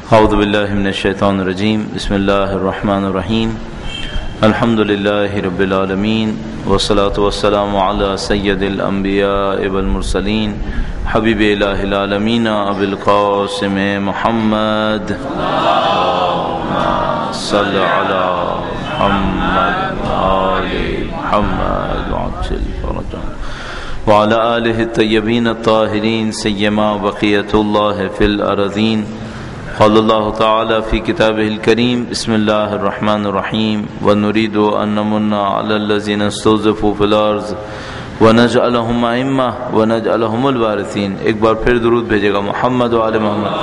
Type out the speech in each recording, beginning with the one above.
اعوذ باللہ من الشیطان الرجیم بسم اللہ الرحمن الرحیم الحمد للہ رب العالمین والصلاة والسلام علی سید الانبیاء والمرسلین حبیب الہ العالمین ابی القاسم محمد صلی علی محمد آل محمد وعجل فرجہ وعلى آلہ الطیبین الطاہرین سیما بقیۃ اللہ فی الارضین قال اللہ تعالی فی کتابہ الکریم بسم اللہ الرحمن الرحیم ونريد ان نمن علی الذین استضعفوا فی الارض ونجعلهم ائمہ ونجعلهم الوارثین. ایک بار پھر درود بھیجے گا محمد وعلی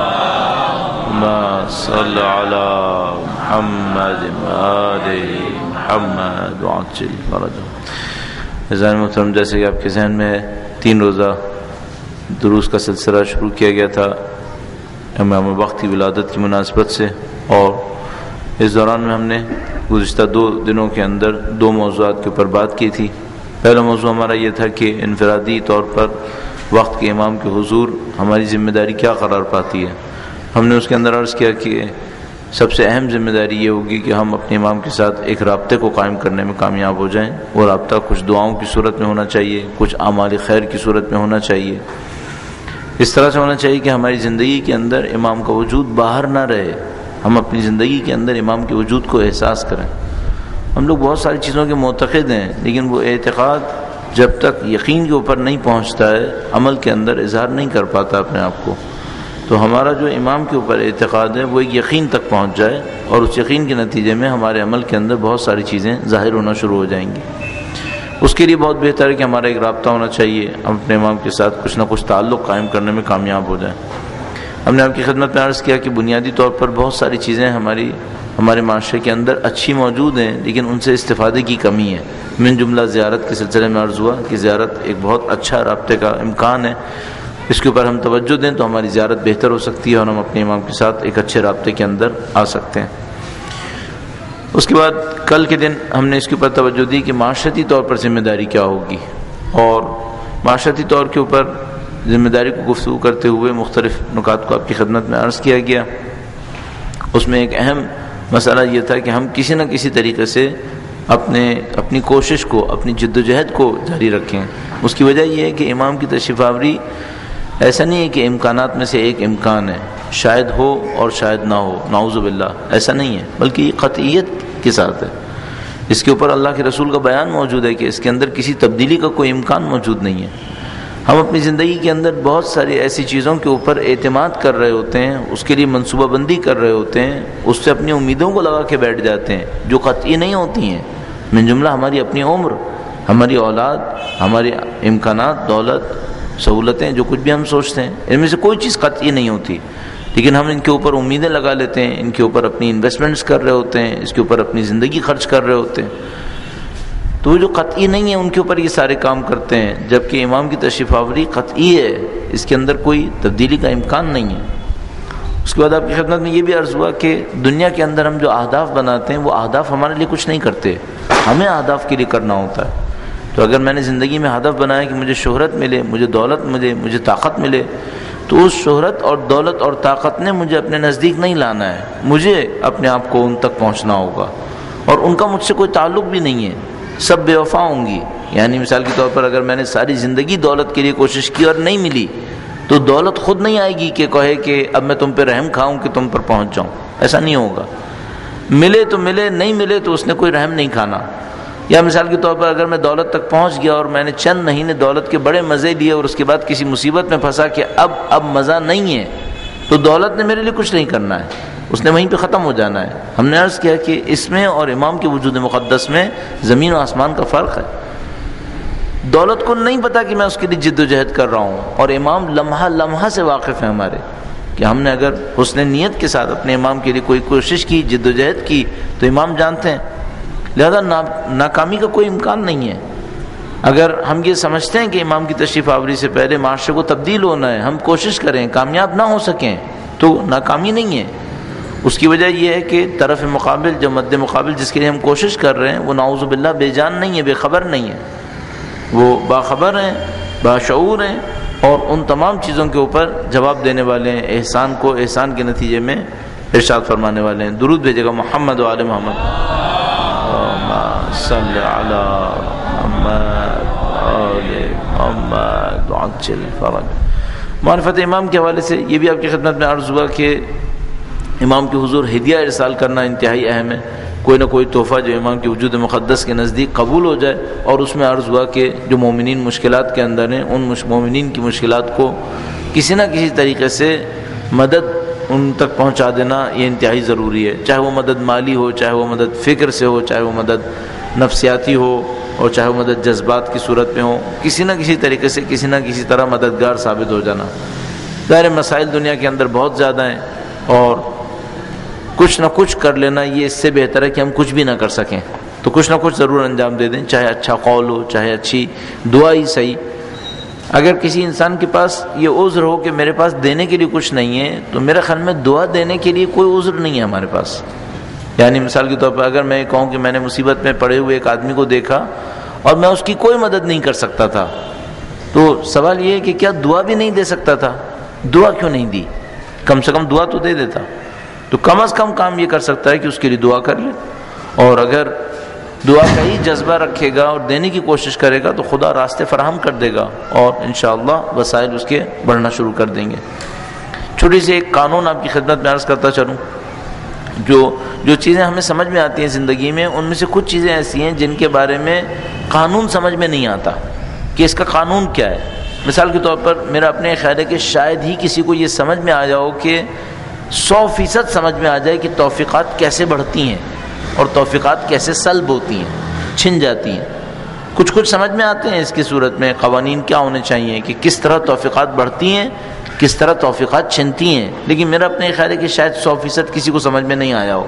محمد صلی علی محمد آل محمد وعجل فرجہ. عزیزان محترم، جیسے کہ آپ کے ذہن میں 3 روزہ دروس کا سلسلہ شروع کیا گیا تھا امام وقت کی ولادت کی مناسبت سے، اور اس دوران میں ہم نے گزشتہ 2 دنوں کے اندر 2 موضوعات کے اوپر بات کی تھی. پہلا موضوع ہمارا یہ تھا کہ انفرادی طور پر وقت کے امام کے حضور ہماری ذمہ داری کیا قرار پاتی ہے. ہم نے اس کے اندر عرض کیا کہ سب سے اہم ذمہ داری یہ ہوگی کہ ہم اپنے امام کے ساتھ ایک رابطے کو قائم کرنے میں کامیاب ہو جائیں. وہ رابطہ کچھ دعاؤں کی صورت میں ہونا چاہیے، کچھ اعمال خیر کی صورت میں ہونا چاہیے. اس طرح سے ہونا چاہیے کہ ہماری زندگی کے اندر امام کا وجود باہر نہ رہے، ہم اپنی زندگی کے اندر امام کے وجود کو احساس کریں. ہم لوگ بہت ساری چیزوں کے معتقد ہیں، لیکن وہ اعتقاد جب تک یقین کے اوپر نہیں پہنچتا ہے، عمل کے اندر اظہار نہیں کر پاتا اپنے آپ کو. تو ہمارا جو امام کے اوپر اعتقاد ہے وہ ایک یقین تک پہنچ جائے، اور اس یقین کے نتیجے میں ہمارے عمل کے اندر بہت ساری چیزیں ظاہر ہونا شروع ہو جائیں گی. اس کے لیے بہت بہتر ہے کہ ہمارا ایک رابطہ ہونا چاہیے، ہم اپنے امام کے ساتھ کچھ نہ کچھ تعلق قائم کرنے میں کامیاب ہو جائیں. ہم نے آپ کی خدمت میں عرض کیا کہ بنیادی طور پر بہت ساری چیزیں ہمارے معاشرے کے اندر اچھی موجود ہیں، لیکن ان سے استفادے کی کمی ہے. من جملہ زیارت کے سلسلے میں عرض ہوا کہ زیارت ایک بہت اچھا رابطے کا امکان ہے. اس کے اوپر ہم توجہ دیں تو ہماری زیارت بہتر ہو سکتی ہے اور ہم اپنے امام کے ساتھ ایک اچھے رابطے کے اندر آ سکتے ہیں. اس کے بعد کل کے دن ہم نے اس کے اوپر توجہ دی کہ معاشرتی طور پر ذمہ داری کیا ہوگی، اور معاشرتی طور کے اوپر ذمہ داری کو گفتگو کرتے ہوئے مختلف نکات کو آپ کی خدمت میں عرض کیا گیا. اس میں ایک اہم مسئلہ یہ تھا کہ ہم کسی نہ کسی طریقے سے اپنی کوشش کو، اپنی جد و جہد کو جاری رکھیں. اس کی وجہ یہ ہے کہ امام کی تشریف آوری ایسا نہیں ہے کہ امکانات میں سے ایک امکان ہے، شاید ہو اور شاید نہ ہو، نعوذ باللہ، ایسا نہیں ہے، بلکہ یہ قطعیت کے ساتھ ہے. اس کے اوپر اللہ کے رسول کا بیان موجود ہے کہ اس کے اندر کسی تبدیلی کا کوئی امکان موجود نہیں ہے. ہم اپنی زندگی کے اندر بہت ساری ایسی چیزوں کے اوپر اعتماد کر رہے ہوتے ہیں، اس کے لیے منصوبہ بندی کر رہے ہوتے ہیں، اس سے اپنی امیدوں کو لگا کے بیٹھ جاتے ہیں جو قطعی نہیں ہوتی ہیں. من جملہ ہماری اپنی عمر، ہماری اولاد، ہمارے امکانات، دولت، سہولتیں، جو کچھ بھی ہم سوچتے ہیں، ان میں سے کوئی چیز قطعی نہیں ہوتی، لیکن ہم ان کے اوپر امیدیں لگا لیتے ہیں، ان کے اوپر اپنی انویسٹمنٹس کر رہے ہوتے ہیں، اس کے اوپر اپنی زندگی خرچ کر رہے ہوتے ہیں. تو وہ جو قطعی نہیں ہے ان کے اوپر یہ سارے کام کرتے ہیں، جبکہ امام کی تشریف آوری قطعی ہے، اس کے اندر کوئی تبدیلی کا امکان نہیں ہے. اس کے بعد آپ کی خدمت میں یہ بھی عرض ہوا کہ دنیا کے اندر ہم جو اہداف بناتے ہیں وہ اہداف ہمارے لیے کچھ نہیں کرتے، ہمیں اہداف کے لیے کرنا ہوتا ہے. تو اگر میں نے زندگی میں ہدف بنایا کہ مجھے شہرت ملے، مجھے دولت ملے، مجھے طاقت ملے، تو اس شہرت اور دولت اور طاقت نے مجھے اپنے نزدیک نہیں لانا ہے، مجھے اپنے آپ کو ان تک پہنچنا ہوگا، اور ان کا مجھ سے کوئی تعلق بھی نہیں ہے، سب بے وفا ہوں گی. یعنی مثال کے طور پر اگر میں نے ساری زندگی دولت کے لیے کوشش کی اور نہیں ملی، تو دولت خود نہیں آئے گی کہ کہے کہ اب میں تم پہ رحم کھاؤں کہ تم پر پہنچ جاؤں. ایسا نہیں ہوگا. ملے تو ملے، نہیں ملے تو اس نے کوئی رحم نہیں کھانا. یا مثال کے طور پر اگر میں دولت تک پہنچ گیا اور میں نے چند مہینے دولت کے بڑے مزے لیے اور اس کے بعد کسی مصیبت میں پھنسا کہ اب مزہ نہیں ہے، تو دولت نے میرے لیے کچھ نہیں کرنا ہے، اس نے وہیں پہ ختم ہو جانا ہے. ہم نے عرض کیا کہ اس میں اور امام کے وجود مقدس میں زمین و آسمان کا فرق ہے. دولت کو نہیں پتا کہ میں اس کے لیے جد و جہد کر رہا ہوں، اور امام لمحہ لمحہ سے واقف ہے ہمارے، کہ ہم نے اگر حسن نیت کے ساتھ اپنے امام کے لیے کوئی کوشش کی، جد و جہد کی، تو امام جانتے ہیں. لہذا ناکامی کا کوئی امکان نہیں ہے. اگر ہم یہ سمجھتے ہیں کہ امام کی تشریف آوری سے پہلے معاشرے کو تبدیل ہونا ہے، ہم کوشش کریں، کامیاب نہ ہو سکیں، تو ناکامی نہیں ہے. اس کی وجہ یہ ہے کہ طرف مقابل، جو مد مقابل جس کے لیے ہم کوشش کر رہے ہیں، وہ نعوذ باللہ بے جان نہیں ہے، بے خبر نہیں ہے، وہ باخبر ہیں، باشعور ہیں، اور ان تمام چیزوں کے اوپر جواب دینے والے ہیں. احسان کو احسان کے نتیجے میں ارشاد فرمانے والے ہیں درود بھیجے گا محمد و آل محمد صلی علی محمد آل محمد وعجل فرج۔ معرفت امام کے حوالے سے یہ بھی آپ کی خدمت میں عرض ہوا کہ امام کے حضور ہدیہ ارسال کرنا انتہائی اہم ہے، کوئی نہ کوئی تحفہ جو امام کے وجود مقدس کے نزدیک قبول ہو جائے، اور اس میں عرض ہوا کہ جو مومنین مشکلات کے اندر ہیں ان مومنین کی مشکلات کو کسی نہ کسی طریقے سے مدد ان تک پہنچا دینا یہ انتہائی ضروری ہے، چاہے وہ مدد مالی ہو، چاہے وہ مدد فکر سے ہو، چاہے وہ مدد نفسیاتی ہو، اور چاہے وہ مدد جذبات کی صورت میں ہو، کسی نہ کسی طریقے سے کسی نہ کسی طرح مددگار ثابت ہو جانا۔ ظاہر مسائل دنیا کے اندر بہت زیادہ ہیں، اور کچھ نہ کچھ کر لینا یہ اس سے بہتر ہے کہ ہم کچھ بھی نہ کر سکیں، تو کچھ نہ کچھ ضرور انجام دے دیں، چاہے اچھا قول ہو، چاہے اچھی دعا ہی صحیح۔ اگر کسی انسان کے پاس یہ عذر ہو کہ میرے پاس دینے کے لیے کچھ نہیں ہے، تو میرے خیال میں دعا دینے کے لیے کوئی عذر نہیں ہے ہمارے پاس۔ یعنی مثال کے طور پر اگر میں کہوں کہ میں نے مصیبت میں پڑے ہوئے ایک آدمی کو دیکھا اور میں اس کی کوئی مدد نہیں کر سکتا تھا، تو سوال یہ ہے کہ کیا دعا بھی نہیں دے سکتا تھا؟ دعا کیوں نہیں دی؟ کم سے کم دعا تو دے دیتا۔ تو کم از کم کام یہ کر سکتا ہے کہ اس کے لیے دعا کر لے، اور اگر دعا کا ہی جذبہ رکھے گا اور دینے کی کوشش کرے گا تو خدا راستے فراہم کر دے گا، اور انشاءاللہ وسائل اس کے بڑھنا شروع کر دیں گے۔ چھوٹی سی ایک قانون آپ کی خدمت میں عرض کرتا چلوں، جو چیزیں ہمیں سمجھ میں آتی ہیں زندگی میں، ان میں سے کچھ چیزیں ایسی ہیں جن کے بارے میں قانون سمجھ میں نہیں آتا کہ اس کا قانون کیا ہے۔ مثال کے طور پر میرا اپنے خیال ہے کہ شاید ہی کسی کو یہ سمجھ میں آ جاؤ کہ 100% سمجھ میں آ جائے کہ توفیقات کیسے بڑھتی ہیں اور توفیقات کیسے سلب ہوتی ہیں، چھن جاتی ہیں۔ کچھ سمجھ میں آتے ہیں اس کی صورت میں قوانین کیا ہونے چاہیے کہ کس طرح توفیقات بڑھتی ہیں، کس طرح توفیقات چھنتی ہیں، لیکن میرا اپنے خیال ہے کہ شاید 100% کسی کو سمجھ میں نہیں آیا ہو۔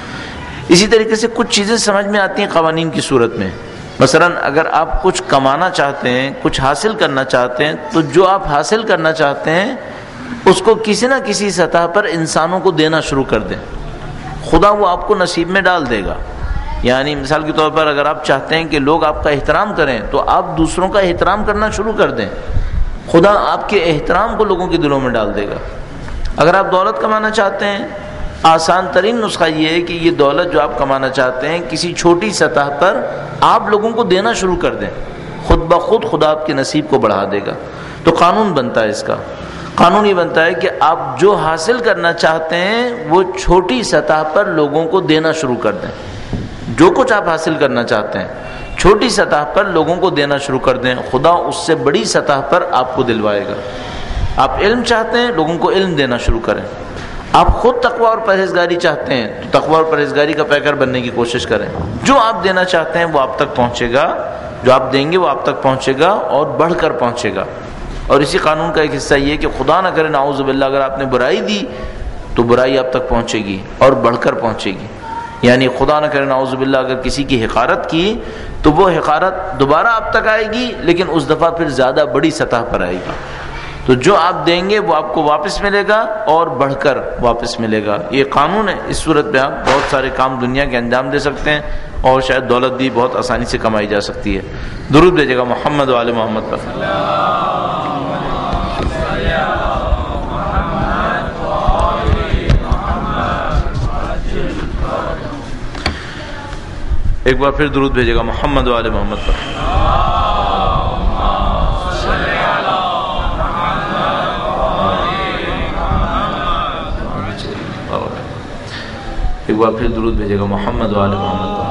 اسی طریقے سے کچھ چیزیں سمجھ میں آتی ہیں قوانین کی صورت میں۔ مثلا اگر آپ کچھ کمانا چاہتے ہیں، کچھ حاصل کرنا چاہتے ہیں، تو جو آپ حاصل کرنا چاہتے ہیں اس کو کسی نہ کسی سطح پر انسانوں کو دینا شروع کر دیں، خدا وہ آپ کو نصیب میں ڈال دے گا۔ یعنی مثال کے طور پر اگر آپ چاہتے ہیں کہ لوگ آپ کا احترام کریں تو آپ دوسروں کا احترام کرنا شروع کر دیں، خدا آپ کے احترام کو لوگوں کے دلوں میں ڈال دے گا۔ اگر آپ دولت کمانا چاہتے ہیں، آسان ترین نسخہ یہ ہے کہ یہ دولت جو آپ کمانا چاہتے ہیں کسی چھوٹی سطح پر آپ لوگوں کو دینا شروع کر دیں، خود بخود خدا آپ کے نصیب کو بڑھا دے گا۔ تو قانون بنتا ہے اس کا، قانون یہ بنتا ہے کہ آپ جو حاصل کرنا چاہتے ہیں وہ چھوٹی سطح پر لوگوں کو دینا شروع کر دیں۔ جو کچھ آپ حاصل کرنا چاہتے ہیں چھوٹی سطح پر لوگوں کو دینا شروع کر دیں، خدا اس سے بڑی سطح پر آپ کو دلوائے گا۔ آپ علم چاہتے ہیں، لوگوں کو علم دینا شروع کریں۔ آپ خود تقوی اور پرہیزگاری چاہتے ہیں تو تقوی اور پرہیزگاری کا پیکر بننے کی کوشش کریں۔ جو آپ دینا چاہتے ہیں وہ آپ تک پہنچے گا، جو آپ دیں گے وہ آپ تک پہنچے گا اور بڑھ کر پہنچے گا۔ اور اسی قانون کا ایک حصہ یہ ہے کہ خدا نہ کرے نعوذ باللہ اگر آپ نے برائی دی تو برائی آپ تک پہنچے گی اور بڑھ کر پہنچے گی۔ یعنی خدا نہ کرے نعوذ باللہ اگر کسی کی حقارت کی تو وہ حقارت دوبارہ آپ تک آئے گی، لیکن اس دفعہ پھر زیادہ بڑی سطح پر آئے گی۔ تو جو آپ دیں گے وہ آپ کو واپس ملے گا اور بڑھ کر واپس ملے گا۔ یہ قانون ہے۔ اس صورت میں آپ بہت سارے کام دنیا کے انجام دے سکتے ہیں اور شاید دولت بھی بہت آسانی سے کمائی جا سکتی ہے۔ درود بھیجے گا محمد و آل محمد پر۔ ایک بار پھر درود بھیجے گا محمد و آل محمد پر۔ ایک بار پھر درود بھیجے گا محمد و آل محمد پر۔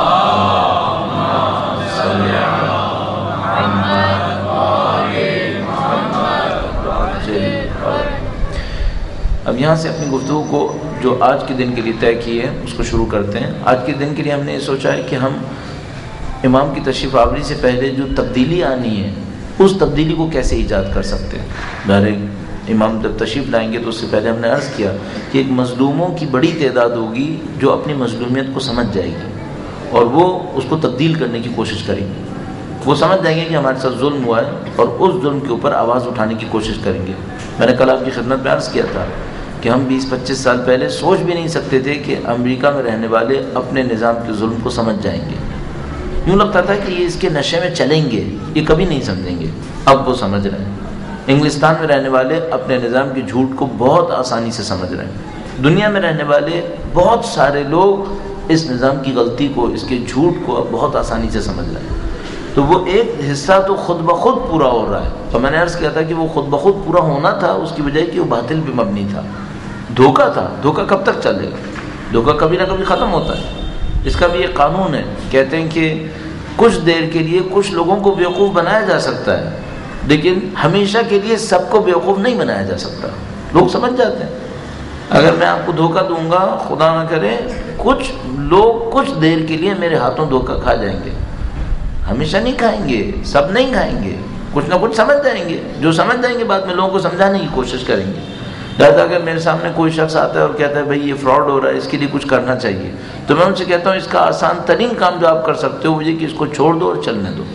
اب یہاں سے اپنی گفتگو کو جو آج کے دن کے لیے طے کی ہے اس کو شروع کرتے ہیں۔ آج کے دن کے لیے ہم نے یہ سوچا ہے کہ ہم امام کی تشریف آوری سے پہلے جو تبدیلی آنی ہے اس تبدیلی کو کیسے ایجاد کر سکتے ہیں۔ بہرحال امام جب تشریف لائیں گے تو اس سے پہلے ہم نے عرض کیا کہ ایک مظلوموں کی بڑی تعداد ہوگی جو اپنی مظلومیت کو سمجھ جائے گی اور وہ اس کو تبدیل کرنے کی کوشش کریں گے۔ وہ سمجھ جائیں گے کہ ہمارے ساتھ ظلم ہوا ہے اور اس ظلم کے اوپر آواز اٹھانے کی کوشش کریں گے۔ میں نے کل آپ کی خدمت میں عرض کیا تھا کہ ہم 20-25 سال پہلے سوچ بھی نہیں سکتے تھے کہ امریکہ میں رہنے والے اپنے نظام کے ظلم کو سمجھ جائیں گے۔ یوں لگتا تھا کہ یہ اس کے نشے میں چلیں گے، یہ کبھی نہیں سمجھیں گے۔ اب وہ سمجھ رہے ہیں۔ انگلستان میں رہنے والے اپنے نظام کے جھوٹ کو بہت آسانی سے سمجھ رہے ہیں۔ دنیا میں رہنے والے بہت سارے لوگ اس نظام کی غلطی کو، اس کے جھوٹ کو اب بہت آسانی سے سمجھ رہے ہیں. تو وہ ایک حصہ تو خود بخود پورا ہو رہا ہے. اور میں نے عرض کیا تھا کہ وہ خود بخود پورا ہونا تھا اس کی وجہ کہ وہ باطل پہ مبنی تھا، دھوکہ تھا. دھوکہ کب تک چلے گا؟ دھوکہ کبھی نہ کبھی ختم ہوتا ہے. اس کا بھی ایک قانون ہے. کہتے ہیں کہ کچھ دیر کے لیے کچھ لوگوں کو بیوقوف بنایا جا سکتا ہے، لیکن ہمیشہ کے لیے سب کو بیوقوف نہیں بنایا جا سکتا. لوگ سمجھ جاتے ہیں. اگر میں آپ کو دھوکہ دوں گا، خدا نہ کرے کچھ لوگ کچھ دیر کے لیے میرے ہاتھوں دھوکہ کھا جائیں گے. ہمیشہ نہیں کھائیں گے، سب نہیں کھائیں گے، کچھ نہ کچھ سمجھ جائیں گے. جو سمجھ جائیں گے بعد میں لوگوں کو سمجھانے کی کوشش کریں گے. لہٰذا اگر میرے سامنے کوئی شخص آتا ہے اور کہتا ہے بھائی یہ فراڈ ہو رہا ہے، اس کے لیے کچھ کرنا چاہیے، تو میں ان سے کہتا ہوں اس کا آسان ترین کام جو آپ کر سکتے ہو وہ یہ کہ اس کو چھوڑ دو اور چلنے دو.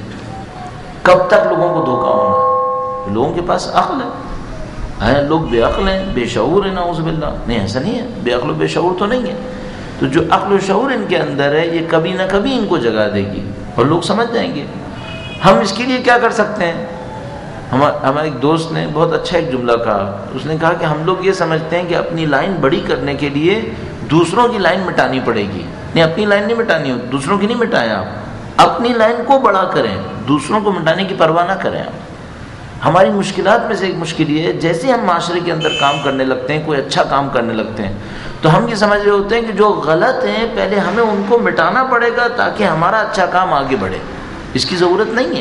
کب تک لوگوں کو دھوکہ ہونا ہے؟ لوگوں کے پاس عقل ہے. لوگ بے عقل ہیں، بے شعور ہیں، نعوذ باللہ. نہیں، ایسا نہیں ہے، بے عقل و بے شعور تو نہیں ہے. تو جو عقل و شعور ان کے اندر ہے یہ کبھی نہ کبھی ان کو جگا دے گی اور لوگ سمجھ جائیں گے. ہم اس کے لیے کیا کر سکتے ہیں؟ ہمارے ایک دوست نے بہت اچھا ایک جملہ کہا. اس نے کہا کہ ہم لوگ یہ سمجھتے ہیں کہ اپنی لائن بڑی کرنے کے لیے دوسروں کی لائن مٹانی پڑے گی. نہیں، اپنی لائن نہیں مٹانی ہوتی، دوسروں کی نہیں مٹائیں. آپ اپنی لائن کو بڑا کریں، دوسروں کو مٹانے کی پرواہ نہ کریں. آپ ہماری مشکلات میں سے ایک مشکل یہ ہے، جیسے ہم معاشرے کے اندر کام کرنے لگتے ہیں، کوئی اچھا کام کرنے لگتے ہیں، تو ہم یہ سمجھ رہے ہوتے ہیں کہ جو غلط ہیں پہلے ہمیں ان کو مٹانا پڑے گا تاکہ ہمارا اچھا کام آگے بڑھے. اس کی ضرورت نہیں ہے.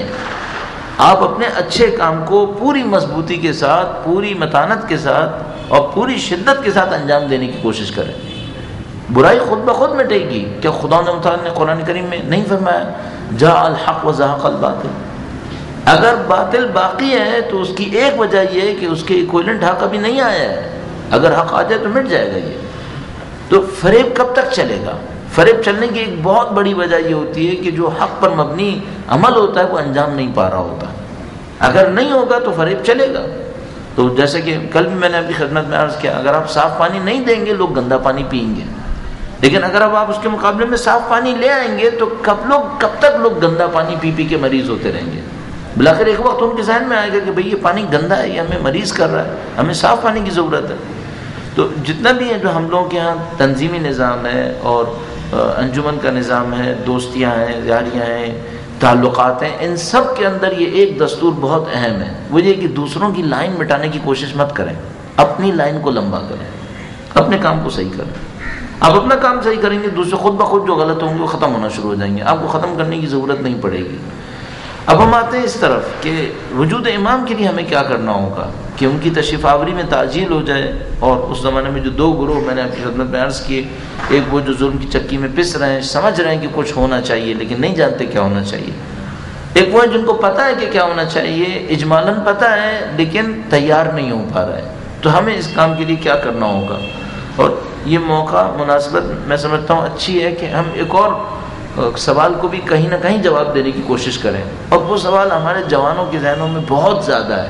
آپ اپنے اچھے کام کو پوری مضبوطی کے ساتھ، پوری متانت کے ساتھ اور پوری شدت کے ساتھ انجام دینے کی کوشش کریں. برائی خود بخود مٹے گی. کیا خدا نے قرآن کریم میں نہیں فرمایا جاء الحق وزهق الباطل؟ اگر باطل باقی ہے تو اس کی ایک وجہ یہ ہے کہ اس کے ایکویلنٹ حق ابھی نہیں آیا ہے. اگر حق آ جائے تو مٹ جائے گا. یہ تو فریب کب تک چلے گا؟ فریب چلنے کی ایک بہت بڑی وجہ یہ ہوتی ہے کہ جو حق پر مبنی عمل ہوتا ہے وہ انجام نہیں پا رہا ہوتا. اگر نہیں ہوگا تو فریب چلے گا. تو جیسے کہ کل بھی میں نے اپنی خدمت میں عرض کیا، اگر آپ صاف پانی نہیں دیں گے لوگ گندا پانی پئیں گے. لیکن اگر اب آپ اس کے مقابلے میں صاف پانی لے آئیں گے تو کب تک لوگ گندا پانی پی پی کے مریض ہوتے رہیں گے؟ بلاخر ایک وقت ان کے ذہن میں آئے گا کہ بھئی یہ پانی گندا ہے، یہ ہمیں مریض کر رہا ہے، ہمیں صاف پانی کی ضرورت ہے. تو جتنا بھی ہے جو ہم لوگوں کے ہاں تنظیمی نظام ہے اور انجمن کا نظام ہے، دوستیاں ہیں، یاریاں ہیں، تعلقات ہیں، ان سب کے اندر یہ ایک دستور بہت اہم ہے. وہ یہ کہ دوسروں کی لائن مٹانے کی کوشش مت کریں، اپنی لائن کو لمبا کریں، اپنے کام کو صحیح کریں. آپ اپنا کام صحیح کریں گے، دوسرے خود بخود جو غلط ہوں گے وہ ختم ہونا شروع ہو جائیں گے. آپ کو ختم کرنے کی ضرورت نہیں پڑے گی. اب ہم آتے ہیں اس طرف کہ وجود امام کے لیے ہمیں کیا کرنا ہوگا کہ ان کی تشریف آوری میں تعجیل ہو جائے. اور اس زمانے میں جو دو گروہ میں نے اپنی خدمت میں عرض کیے، ایک وہ جو ظلم کی چکی میں پس رہے ہیں، سمجھ رہے ہیں کہ کچھ ہونا چاہیے لیکن نہیں جانتے کیا ہونا چاہیے. ایک وہ جن کو پتہ ہے کہ کیا ہونا چاہیے، اجمالاً پتہ ہے لیکن تیار نہیں ہو پا رہا ہے. تو ہمیں اس کام کے لیے کیا کرنا ہوگا؟ اور یہ موقع مناسبت میں سمجھتا ہوں اچھی ہے کہ ہم ایک اور سوال کو بھی کہیں نہ کہیں جواب دینے کی کوشش کریں. اور وہ سوال ہمارے جوانوں کے ذہنوں میں بہت زیادہ ہے.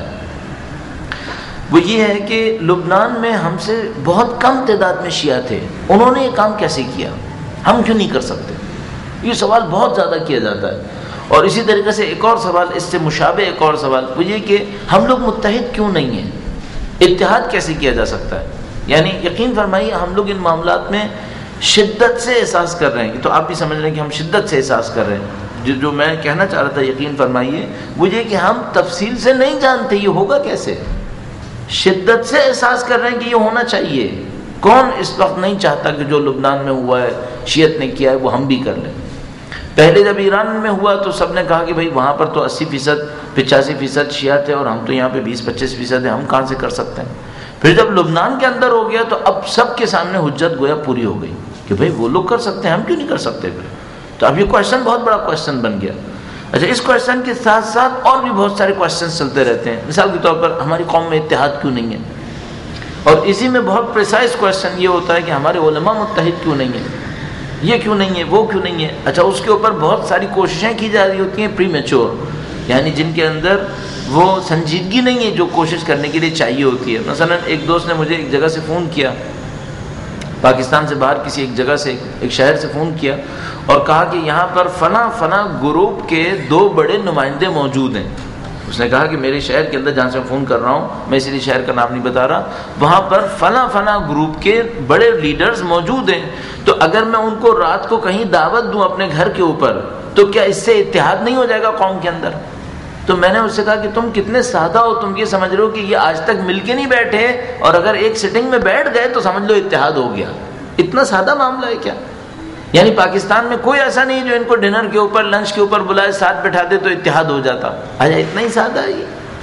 وہ یہ ہے کہ لبنان میں ہم سے بہت کم تعداد میں شیعہ تھے، انہوں نے یہ کام کیسے کیا، ہم کیوں نہیں کر سکتے؟ یہ سوال بہت زیادہ کیا جاتا ہے. اور اسی طریقے سے ایک اور سوال، اس سے مشابہ ایک اور سوال، وہ یہ کہ ہم لوگ متحد کیوں نہیں ہیں؟ اتحاد کیسے کیا جا سکتا ہے؟ یعنی یقین فرمائیے ہم لوگ ان معاملات میں شدت سے احساس کر رہے ہیں. تو آپ بھی سمجھ رہے ہیں کہ ہم شدت سے احساس کر رہے ہیں. جو میں کہنا چاہ رہا تھا یقین فرمائیے وہ یہ کہ ہم تفصیل سے نہیں جانتے یہ ہوگا کیسے. شدت سے احساس کر رہے ہیں کہ یہ ہونا چاہیے. کون اس وقت نہیں چاہتا کہ جو لبنان میں ہوا ہے، شیعت نے کیا ہے، وہ ہم بھی کر لیں. پہلے جب ایران میں ہوا تو سب نے کہا کہ بھائی وہاں پر تو 80%، 85% شیعہ تھے اور ہم تو یہاں پہ 20-25% ہیں، ہم کہاں سے کر سکتے ہیں. پھر جب لبنان کے اندر ہو گیا تو اب سب کے سامنے حجت گویا پوری ہو گئی کہ بھائی وہ لوگ کر سکتے ہیں، ہم کیوں نہیں کر سکتے. پھر تو اب یہ کویشچن بہت بڑا کویشچن بن گیا. اچھا، اس کویشچن کے ساتھ ساتھ اور بھی بہت سارے کویشچنز چلتے رہتے ہیں. مثال کے طور پر ہماری قوم میں اتحاد کیوں نہیں ہے؟ اور اسی میں بہت پریسائز کویشچن یہ ہوتا ہے کہ ہمارے علماء متحد کیوں نہیں ہیں، یہ کیوں نہیں ہے، وہ کیوں نہیں ہے. اچھا، اس کے اوپر بہت ساری کوششیں کی جا رہی ہوتی ہیں پری میچور، یعنی جن کے اندر وہ سنجیدگی نہیں ہے جو کوشش کرنے کے لیے چاہیے ہوتی ہے. مثلا ایک دوست نے مجھے ایک جگہ سے فون کیا، پاکستان سے باہر کسی ایک جگہ سے، ایک شہر سے فون کیا اور کہا کہ یہاں پر فلاں گروپ کے 2 بڑے نمائندے موجود ہیں اس نے کہا کہ میرے شہر کے اندر جہاں سے فون کر رہا ہوں، میں اسی لیے شہر کا نام نہیں بتا رہا، وہاں پر فلاں فلاں گروپ کے بڑے لیڈرز موجود ہیں، تو اگر میں ان کو رات کو کہیں دعوت دوں اپنے گھر کے اوپر تو کیا اس سے اتحاد نہیں ہو جائے گا قوم کے اندر؟ تو میں نے اس سے کہا کہ تم کتنے سادہ ہو، تم یہ سمجھ رہے ہو کہ یہ آج تک مل کے نہیں بیٹھے اور اگر ایک سٹنگ میں بیٹھ گئے تو سمجھ لو اتحاد ہو گیا۔ اتنا سادہ معاملہ ہے کیا؟ یعنی پاکستان میں کوئی ایسا نہیں جو ان کو ڈنر کے اوپر لنچ کے اوپر بلائے ساتھ بٹھا دے تو اتحاد ہو جاتا؟ آجا اتنا ہی سادہ ہے یہ۔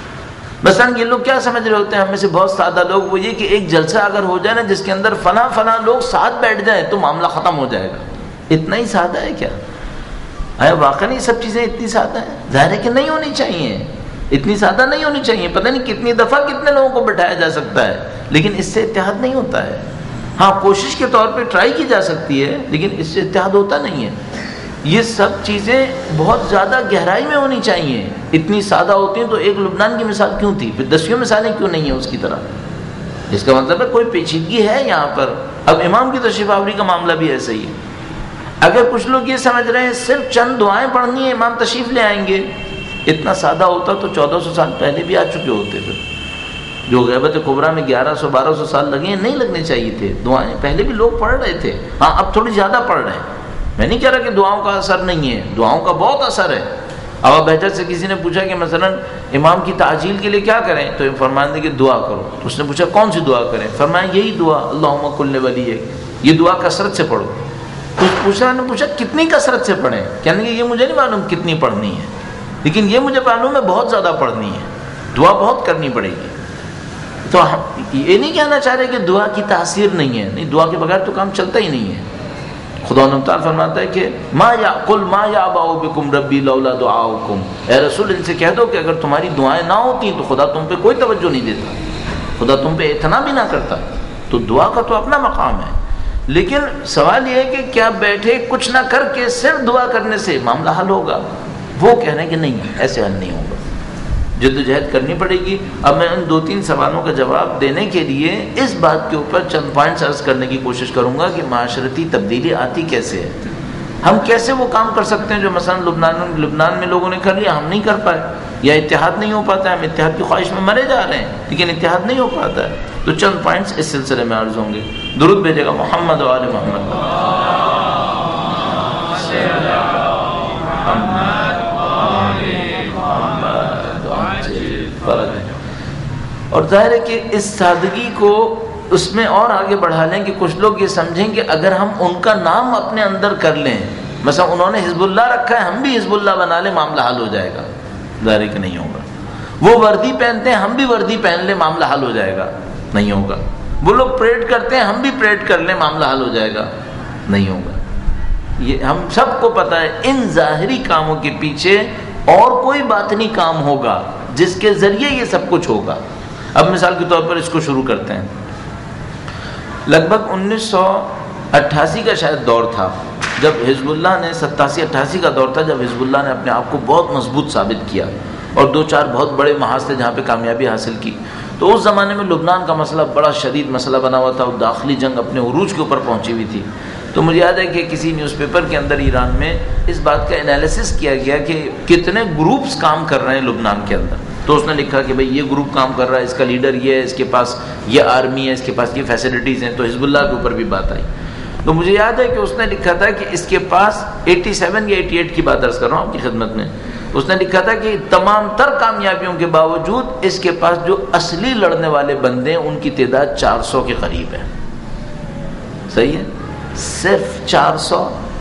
مثلا یہ لوگ کیا سمجھ رہے ہوتے ہیں، ہم میں سے بہت سادہ لوگ، وہ یہ کہ ایک جلسہ اگر ہو جائے نا جس کے اندر فلاں فلاں لوگ ساتھ بیٹھ جائیں تو معاملہ ختم ہو جائے گا۔ اتنا ہی سادہ ہے کیا؟ آیا واقعی یہ سب چیزیں اتنی سادہ ہیں؟ ظاہر ہے کہ نہیں ہونی چاہیے، اتنی سادہ نہیں ہونی چاہیے۔ پتہ نہیں کتنی دفعہ کتنے لوگوں کو بٹھایا جا سکتا ہے لیکن اس سے اتحاد نہیں ہوتا ہے۔ ہاں کوشش کے طور پہ ٹرائی کی جا سکتی ہے لیکن اس سے اتحاد ہوتا نہیں ہے۔ یہ سب چیزیں بہت زیادہ گہرائی میں ہونی چاہیے۔ اتنی سادہ ہوتی ہیں تو ایک لبنان کی مثال کیوں تھی، پھر 10 مثالیں کیوں نہیں ہیں اس کی طرح؟ اس کا مطلب ہے کوئی پیچیدگی ہے یہاں پر۔ اب امام کی تشریف آوری کا معاملہ بھی ایسا ہی ہے۔ اگر کچھ لوگ یہ سمجھ رہے ہیں صرف چند دعائیں پڑھنی ہے امام تشریف لے آئیں گے، اتنا سادہ ہوتا تو 1400 سال پہلے بھی آ چکے ہوتے۔ پھر جو غیبت کبریٰ میں 1100-1200 سال لگے ہیں، نہیں لگنے چاہیے تھے۔ دعائیں پہلے بھی لوگ پڑھ رہے تھے، ہاں اب تھوڑی زیادہ پڑھ رہے ہیں۔ میں نہیں کہہ رہا کہ دعاؤں کا اثر نہیں ہے، دعاؤں کا بہت اثر ہے۔ ابا بہجت سے کسی نے پوچھا کہ مثلا امام کی تعجیل کے لیے کیا کریں، تو فرمایا کہ دعا کرو۔ تو اس نے پوچھا کون سی دعا کریں؟ فرمایا یہی دعا اللہم کل ولیک، یہ دعا کثرت سے پڑھو۔ تو پوچھا کتنی کثرت سے پڑھیں؟ کہنے کہ یہ مجھے نہیں معلوم کتنی پڑھنی ہے، لیکن یہ مجھے معلوم ہے بہت زیادہ پڑھنی ہے، دعا بہت کرنی پڑے گی۔ تو ہم یہ نہیں کہنا چاہ رہے کہ دعا کی تاثیر نہیں ہے، نہیں، دعا کے بغیر تو کام چلتا ہی نہیں ہے۔ خدا تعالیٰ فرماتا ہے کہ قل ما یعبأ بکم ربی لولا دعاؤکم، اے رسول ان سے کہہ دو کہ اگر تمہاری دعائیں نہ ہوتی تو خدا تم پہ کوئی توجہ نہیں دیتا، خدا تم پہ اعتنا بھی نہ کرتا۔ تو دعا کا تو اپنا مقام ہے، لیکن سوال یہ ہے کہ کیا بیٹھے کچھ نہ کر کے صرف دعا کرنے سے معاملہ حل ہوگا؟ وہ کہہ رہے ہیں کہ نہیں، ایسے حل نہیں ہوگا، جدوجہد کرنی پڑے گی۔ اب میں ان 2-3 سوالوں کا جواب دینے کے لیے اس بات کے اوپر چند پوائنٹس عرض کرنے کی کوشش کروں گا کہ معاشرتی تبدیلی آتی کیسے ہے، ہم کیسے وہ کام کر سکتے ہیں جو مثلا لبنان میں لوگوں نے کر لیا، ہم نہیں کر پائے، یا اتحاد نہیں ہو پاتا ہے، ہم اتحاد کی خواہش میں مرے جا رہے ہیں لیکن اتحاد نہیں ہو پاتا ہے۔ تو چند پوائنٹس اس سلسلے میں عرض ہوں گے۔ درود بھیجے گا محمد و آل محمد۔ اور ظاہر ہے کہ اس سادگی کو اس میں اور آگے بڑھا لیں کہ کچھ لوگ یہ سمجھیں کہ اگر ہم ان کا نام اپنے اندر کر لیں، مثلا انہوں نے حزب اللہ رکھا ہے ہم بھی حزب اللہ بنا لیں، معاملہ حل ہو جائے گا۔ ظاہر ہے کہ نہیں ہوگا۔ وہ وردی پہنتے ہیں ہم بھی وردی پہن لیں، معاملہ حل ہو جائے گا، نہیں ہوگا۔ وہ لوگ پریڈ کرتے ہیں ہم بھی پریڈ کر لیں، معاملہ حل ہو جائے گا، نہیں ہوگا۔ یہ ہم سب کو پتہ ہے ان ظاہری کاموں کے پیچھے اور کوئی باطنی کام ہوگا جس کے ذریعے یہ سب کچھ ہوگا۔ اب مثال کے طور پر اس کو شروع کرتے ہیں۔ لگ بھگ 1988 کا شاید دور تھا جب حزب اللہ نے 87-88 کا دور تھا جب حزب اللہ نے اپنے آپ کو بہت مضبوط ثابت کیا اور 2-4 بہت بڑے محاذ تھے جہاں پہ کامیابی حاصل کی۔ تو اس زمانے میں لبنان کا مسئلہ بڑا شدید مسئلہ بنا ہوا تھا اور داخلی جنگ اپنے عروج کے اوپر پہنچی ہوئی تھی۔ تو مجھے یاد ہے کہ کسی نیوز پیپر کے اندر ایران میں اس بات کا انالیسس کیا گیا کہ کتنے گروپس کام کر رہے ہیں لبنان کے اندر۔ تو اس نے لکھا کہ بھئی یہ گروپ کام کر رہا ہے، اس کا لیڈر یہ ہے، اس کے پاس یہ آرمی ہے، اس کے پاس یہ فیسلٹیز ہیں۔ تو حزب اللہ کے اوپر بھی بات آئی۔ تو مجھے یاد ہے کہ اس نے لکھا تھا کہ اس کے پاس 87 یا 88 کی بات عرض کر رہا ہوں آپ کی خدمت میں، اس نے لکھا تھا کہ تمام تر کامیابیوں کے باوجود اس کے پاس جو اصلی لڑنے والے بندے ہیں ان کی تعداد 400 کے قریب ہے۔ صحیح ہے، صرف 400۔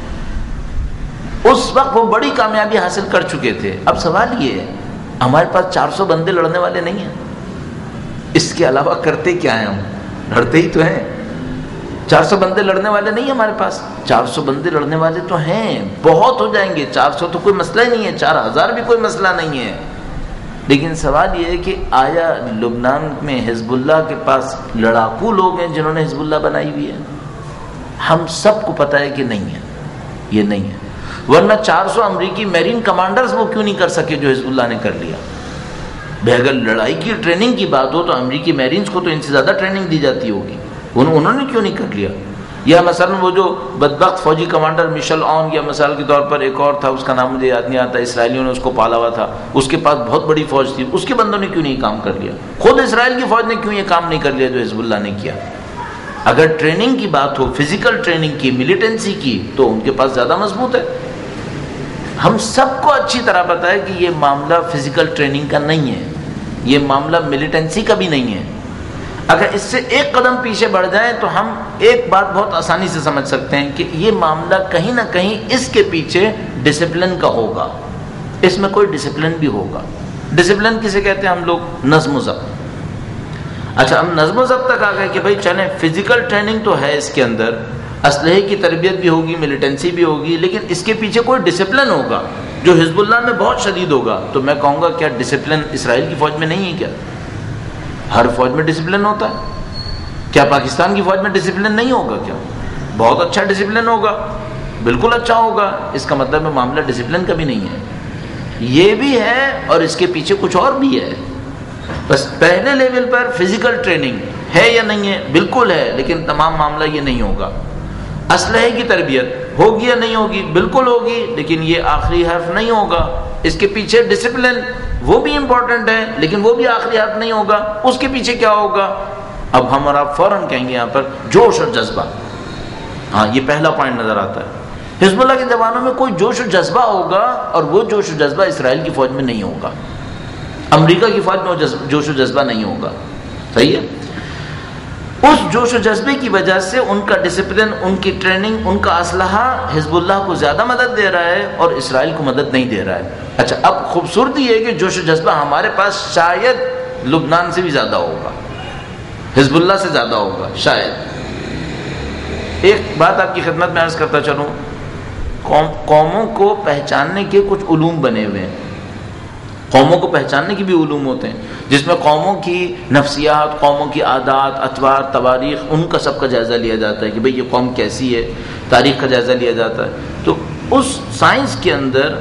اس وقت وہ بڑی کامیابی حاصل کر چکے تھے۔ اب سوال یہ ہے ہمارے پاس 400 بندے لڑنے والے نہیں ہیں، اس کے علاوہ کرتے کیا ہیں؟ ہم لڑتے ہی تو ہیں۔ 400 بندے لڑنے والے نہیں ہیں ہمارے پاس، 400 بندے لڑنے والے تو ہیں، بہت ہو جائیں گے۔ 400 تو کوئی مسئلہ ہی نہیں ہے، 4000 بھی کوئی مسئلہ نہیں ہے۔ لیکن سوال یہ ہے کہ آیا لبنان میں حزب اللہ کے پاس لڑاکو لوگ ہیں جنہوں نے حزب اللہ بنائی ہوئی ہے؟ ہم سب کو پتہ ہے کہ نہیں ہے، یہ نہیں ہے۔ ورنہ 400 امریکی میرین کمانڈرز وہ کیوں نہیں کر سکے جو حزب اللہ نے کر لیا؟ اگر لڑائی کی ٹریننگ کی بات ہو تو امریکی میرینز کو تو ان سے زیادہ ٹریننگ دی جاتی ہوگی، انہوں نے کیوں نہیں کر لیا؟ یا مثلا وہ جو بدبخت فوجی کمانڈر مشل آن، یا مثال کے طور پر ایک اور تھا، اس کا نام مجھے یاد نہیں آتا، اسرائیلیوں نے اس کو پالا ہوا تھا، اس کے پاس بہت بڑی فوج تھی، اس کے بندوں نے کیوں نہیں کام کر لیا؟ خود اسرائیل کی فوج نے کیوں یہ کام نہیں کر لیا جو حزب اللہ نے کیا؟ اگر ٹریننگ کی بات ہو، فزیکل ٹریننگ کی، ملیٹنسی کی، تو ان کے پاس زیادہ مضبوط ہے۔ ہم سب کو اچھی طرح پتہ ہے کہ یہ معاملہ فزیکل ٹریننگ کا نہیں ہے، یہ معاملہ ملیٹنسی کا بھی نہیں ہے۔ اگر اس سے ایک قدم پیچھے بڑھ جائیں تو ہم ایک بات بہت آسانی سے سمجھ سکتے ہیں کہ یہ معاملہ کہیں نہ کہیں اس کے پیچھے ڈسپلن کا ہوگا، اس میں کوئی ڈسپلن بھی ہوگا۔ ڈسپلن کسے کہتے ہیں ہم لوگ؟ نظم و ضبط۔ اچھا، ہم نظم و ضبط تک آ گئے کہ بھائی چلیں فزیکل ٹریننگ تو ہے اس کے اندر، اسلحے کی تربیت بھی ہوگی، ملیٹنسی بھی ہوگی، لیکن اس کے پیچھے کوئی ڈسپلن ہوگا جو حزب اللہ میں بہت شدید ہوگا۔ تو میں کہوں گا کیا ڈسپلن اسرائیل کی فوج میں نہیں ہے؟ کیا ہر فوج میں ڈسپلن ہوتا ہے؟ کیا پاکستان کی فوج میں ڈسپلن نہیں ہوگا؟ کیا بہت اچھا ڈسپلن ہوگا، بالکل اچھا ہوگا۔ اس کا مطلب ہے معاملہ ڈسپلن کا بھی نہیں ہے، یہ بھی ہے اور اس کے پیچھے کچھ اور بھی ہے۔ بس پہلے لیول پر فزیکل ٹریننگ ہے یا نہیں ہے؟ بالکل ہے، لیکن تمام معاملہ یہ نہیں ہوگا۔ اسلحے کی تربیت ہوگی یا نہیں ہوگی؟ بالکل ہوگی، لیکن یہ آخری حرف نہیں ہوگا۔ اس کے پیچھے ڈسپلن وہ بھی امپورٹنٹ ہے، لیکن وہ بھی آخری حرف نہیں ہوگا۔ اس کے پیچھے کیا ہوگا؟ اب ہم اور آپ فوراً کہیں گے یہاں پر جوش اور جذبہ۔ ہاں، یہ پہلا پوائنٹ نظر آتا ہے۔ حزب اللہ کے جوانوں میں کوئی جوش و جذبہ ہوگا، اور وہ جوش و جذبہ اسرائیل کی فوج میں نہیں ہوگا، امریکہ کی فوج میں وہ جوش و جذبہ نہیں ہوگا۔ صحیح ہے؟ اس جوش و جذبے کی وجہ سے ان کا ڈسپلن، ان کی ٹریننگ، ان کا اسلحہ حزب اللہ کو زیادہ مدد دے رہا ہے اور اسرائیل کو مدد نہیں دے رہا ہے۔ اچھا، اب خوبصورتی یہ ہے کہ جوش و جذبہ ہمارے پاس شاید لبنان سے بھی زیادہ ہوگا، حزب اللہ سے زیادہ ہوگا شاید۔ ایک بات آپ کی خدمت میں عرض کرتا چلوں، قوموں کو پہچاننے کے کچھ علوم بنے ہوئے ہیں، قوموں کو پہچاننے کی بھی علوم ہوتے ہیں، جس میں قوموں کی نفسیات، قوموں کی عادات، اطوار، تواریخ، ان کا سب کا جائزہ لیا جاتا ہے کہ بھئی یہ قوم کیسی ہے، تاریخ کا جائزہ لیا جاتا ہے۔ تو اس سائنس کے اندر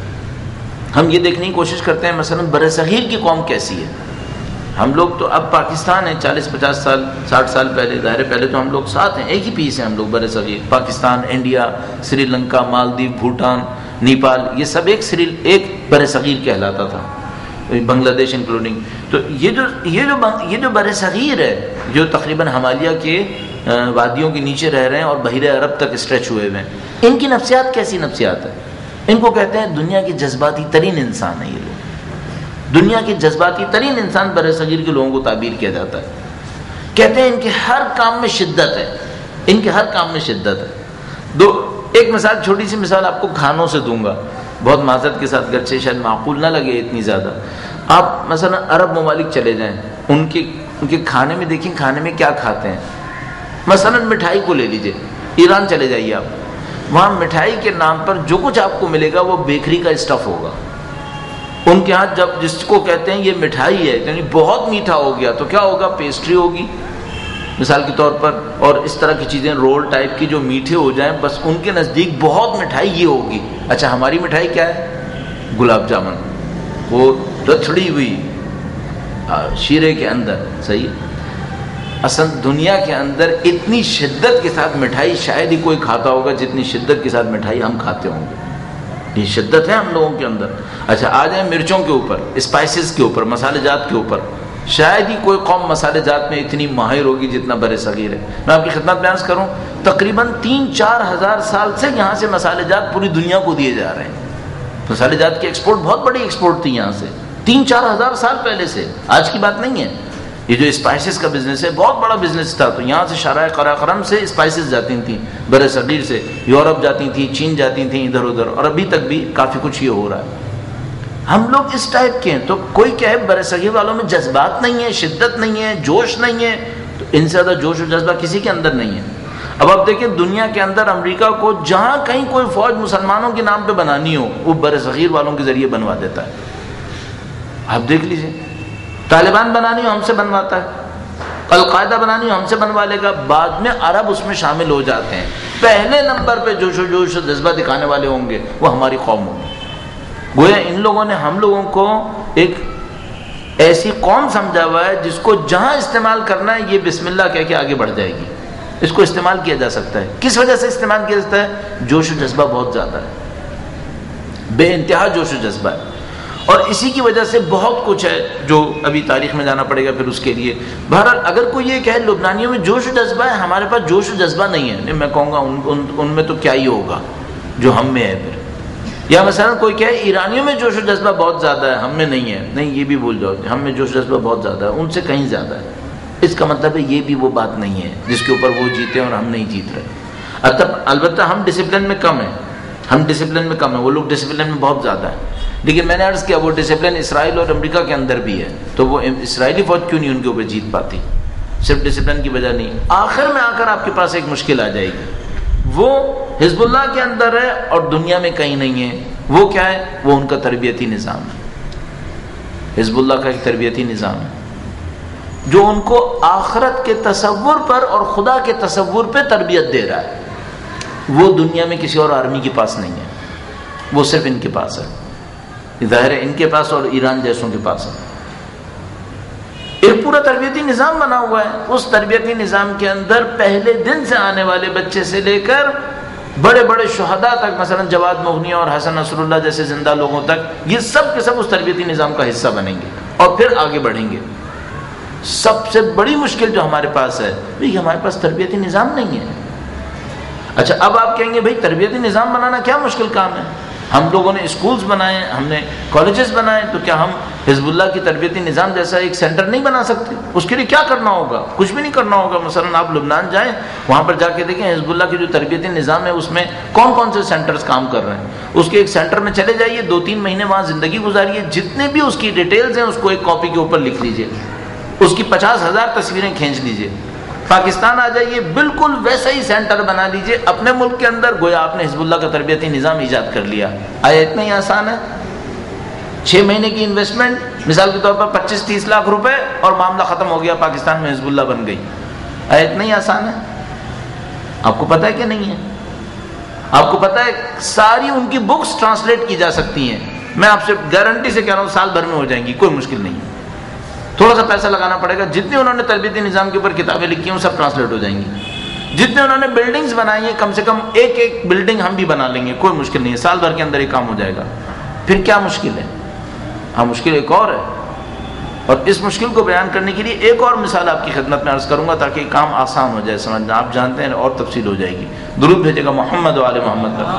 ہم یہ دیکھنے کی کوشش کرتے ہیں مثلا برصغیر کی قوم کیسی ہے۔ ہم لوگ تو اب پاکستان ہے 40-50 سال 60 سال پہلے، ظاہر ہے پہلے تو ہم لوگ ساتھ ہیں، ایک ہی پیس ہیں ہم لوگ برصغیر، پاکستان، انڈیا، سری لنکا، مالدیو، بھوٹان، نیپال، یہ سب ایک برصغیر کہلاتا تھا، بنگلہ دیش انکلوڈنگ۔ تو یہ جو برصغیر ہے، جو تقریباً ہمالیہ کے وادیوں کے نیچے رہ رہے ہیں اور بحیرہ عرب تک اسٹریچ ہوئے ہوئے ہیں، ان کی نفسیات کیسی نفسیات ہے؟ ان کو کہتے ہیں دنیا کے جذباتی ترین انسان ہیں یہ لوگ، دنیا کے جذباتی ترین انسان برصغیر کے لوگوں کو تعبیر کیا جاتا ہے۔ کہتے ہیں ان کے ہر کام میں شدت ہے، ان کے ہر کام میں شدت ہے۔ ایک مثال، چھوٹی سی مثال آپ کو کھانوں سے دوں گا، بہت معذرت کے ساتھ، گرچہ شاید معقول نہ لگے اتنی زیادہ۔ آپ مثلا عرب ممالک چلے جائیں، ان کے کھانے میں دیکھیں کھانے میں کیا کھاتے ہیں۔ مثلا مٹھائی کو لے لیجئے، ایران چلے جائیے آپ، وہاں مٹھائی کے نام پر جو کچھ آپ کو ملے گا وہ بیکری کا اسٹف ہوگا۔ ان کے ہاں جب جس کو کہتے ہیں یہ مٹھائی ہے، یعنی بہت میٹھا ہو گیا، تو کیا ہوگا؟ پیسٹری ہوگی مثال کے طور پر، اور اس طرح کی چیزیں رول ٹائپ کی جو میٹھے ہو جائیں، بس ان کے نزدیک بہت مٹھائی یہ ہوگی۔ اچھا، ہماری مٹھائی کیا ہے؟ گلاب جامن، وہ رچھڑی ہوئی شیرے کے اندر۔ صحیح، اصل دنیا کے اندر اتنی شدت کے ساتھ مٹھائی شاید ہی کوئی کھاتا ہوگا جتنی شدت کے ساتھ مٹھائی ہم کھاتے ہوں گے، یہ شدت ہے ہم لوگوں کے اندر۔ اچھا، آ جائیں مرچوں کے اوپر، اسپائسز کے اوپر، مسالے جات کے اوپر، شاید ہی کوئی قوم مسالے جات میں اتنی ماہر ہوگی جتنا برصغیر ہے۔ میں آپ کی خدمت میں عرض کروں، تقریباً 3-4 ہزار سال سے یہاں سے مسالے جات پوری دنیا کو دیے جا رہے ہیں۔ مسالے جات کی ایکسپورٹ بہت بڑی ایکسپورٹ تھی یہاں سے 3-4 ہزار سال پہلے سے، آج کی بات نہیں ہے۔ یہ جو اسپائسز کا بزنس ہے بہت بڑا بزنس تھا، تو یہاں سے شرائع قراقرم سے اسپائسز جاتی تھیں برصغیر سے، یورپ جاتی تھیں، چین جاتی تھیں، ادھر ادھر، اور ابھی تک بھی کافی کچھ یہ ہو رہا ہے۔ ہم لوگ اس ٹائپ کے ہیں، تو کوئی کہے برصغیر والوں میں جذبات نہیں ہے، شدت نہیں ہے، جوش نہیں ہے، تو ان سے زیادہ جوش و جذبہ کسی کے اندر نہیں ہے۔ اب آپ دیکھیں دنیا کے اندر امریکہ کو جہاں کہیں کوئی فوج مسلمانوں کے نام پہ بنانی ہو، وہ برصغیر والوں کے ذریعے بنوا دیتا ہے۔ آپ دیکھ لیجئے، طالبان بنانی ہو ہم سے بنواتا ہے، القاعدہ بنانی ہو ہم سے بنوا لے گا، بعد میں عرب اس میں شامل ہو جاتے ہیں۔ پہلے نمبر پہ جوش و جذبہ دکھانے والے ہوں گے وہ ہماری قوم ہوگی۔ گویا ان لوگوں نے ہم لوگوں کو ایک ایسی قوم سمجھا ہوا ہے جس کو جہاں استعمال کرنا ہے یہ بسم اللہ کہہ کے آگے بڑھ جائے گی، اس کو استعمال کیا جا سکتا ہے. کس وجہ سے استعمال کیا جاتا ہے؟ جوش و جذبہ بہت زیادہ ہے، بے انتہا جوش و جذبہ ہے، اور اسی کی وجہ سے بہت کچھ ہے جو ابھی تاریخ میں جانا پڑے گا پھر اس کے لیے. بہرحال اگر کوئی یہ کہے لبنانیوں میں جوش و جذبہ ہے، ہمارے پاس جوش و جذبہ نہیں ہے، میں کہوں گا ان میں تو کیا ہی ہوگا جو ہم میں ہے پھر. یا مثلا کوئی کہے ایرانیوں میں جوش و جذبہ بہت زیادہ ہے، ہم میں نہیں ہے، نہیں یہ بھی بھول جاؤ، ہم میں جوش و جذبہ بہت زیادہ ہے، ان سے کہیں زیادہ ہے. اس کا مطلب ہے یہ بھی وہ بات نہیں ہے جس کے اوپر وہ جیتے اور ہم نہیں جیت رہے. البتہ ہم ڈسپلن میں کم ہیں، ہم ڈسپلن میں کم ہیں، وہ لوگ ڈسپلن میں بہت زیادہ ہیں. لیکن میں نے عرض کیا وہ ڈسپلن اسرائیل اور امریکہ کے اندر بھی ہے، تو وہ اسرائیلی فوج کیوں نہیں ان کے اوپر جیت پاتی؟ صرف ڈسپلن کی وجہ نہیں. آخر میں آ کر آپ کے پاس ایک مشکل آ جائے گی، وہ حزب اللہ کے اندر ہے اور دنیا میں کہیں نہیں ہے. وہ کیا ہے؟ وہ ان کا تربیتی نظام ہے. حزب اللہ کا ایک تربیتی نظام ہے جو ان کو آخرت کے تصور پر اور خدا کے تصور پہ تربیت دے رہا ہے. وہ دنیا میں کسی اور آرمی کے پاس نہیں ہے، وہ صرف ان کے پاس ہے. ظاہر ہے ان کے پاس اور ایران جیسوں کے پاس ہے. ایک پورا تربیتی نظام بنا ہوا ہے. اس تربیتی نظام کے اندر پہلے دن سے آنے والے بچے سے لے کر بڑے بڑے شہداء تک، مثلا جواد مغنی اور حسن نصر اللہ جیسے زندہ لوگوں تک، یہ سب کے سب اس تربیتی نظام کا حصہ بنیں گے اور پھر آگے بڑھیں گے. سب سے بڑی مشکل جو ہمارے پاس ہے بھئی ہمارے پاس تربیتی نظام نہیں ہے. اچھا اب آپ کہیں گے بھئی تربیتی نظام بنانا کیا مشکل کام ہے؟ ہم لوگوں نے اسکولز بنائے، ہم نے کالجز بنائے، تو کیا ہم حزب اللہ کی تربیتی نظام جیسا ایک سینٹر نہیں بنا سکتے؟ اس کے لیے کیا کرنا ہوگا؟ کچھ بھی نہیں کرنا ہوگا. مثلا آپ لبنان جائیں، وہاں پر جا کے دیکھیں حزب اللہ کی جو تربیتی نظام ہے اس میں کون کون سے سینٹرز کام کر رہے ہیں. اس کے ایک سینٹر میں چلے جائیے، 2-3 مہینے وہاں زندگی گزاریے، جتنے بھی اس کی ڈیٹیلز ہیں اس کو ایک کاپی کے اوپر لکھ لیجئے، اس کی 50,000 تصویریں کھینچ لیجئے. پاکستان آ جائیے، بالکل ویسا ہی سینٹر بنا لیجئے اپنے ملک کے اندر، گویا آپ نے حزب اللہ کا تربیتی نظام ایجاد کر لیا. آیا اتنا ہی آسان ہے؟ 6 مہینے کی انویسٹمنٹ مثال کے طور پر 25-30 لاکھ روپے اور معاملہ ختم ہو گیا، پاکستان میں حزب اللہ بن گئی. آیا اتنا ہی آسان ہے؟ آپ کو پتہ ہے کہ نہیں ہے؟ آپ کو پتہ ہے ساری ان کی بکس ٹرانسلیٹ کی جا سکتی ہیں. میں آپ سے گارنٹی سے کہہ رہا ہوں سال بھر میں ہو جائیں گی، کوئی مشکل نہیں ہے. تھوڑا سا پیسہ لگانا پڑے گا. جتنی انہوں نے تربیتی نظام کے اوپر کتابیں لکھی ہیں وہ سب ٹرانسلیٹ ہو جائیں گی. جتنے انہوں نے بلڈنگز بنائی ہیں، کم سے کم ایک بلڈنگ ہم بھی بنا لیں گے، کوئی مشکل نہیں ہے، سال بھر کے اندر یہ کام ہو جائے گا. پھر کیا مشکل ہے؟ ہاں مشکل ایک اور ہے، اور اس مشکل کو بیان کرنے کے لیے ایک اور مثال آپ کی خدمت میں عرض کروں گا تاکہ کام آسان ہو جائے سمجھنا. آپ جانتے ہیں اور تفصیل ہو جائے گی. درود بھیجے گا محمد و آل محمد پر.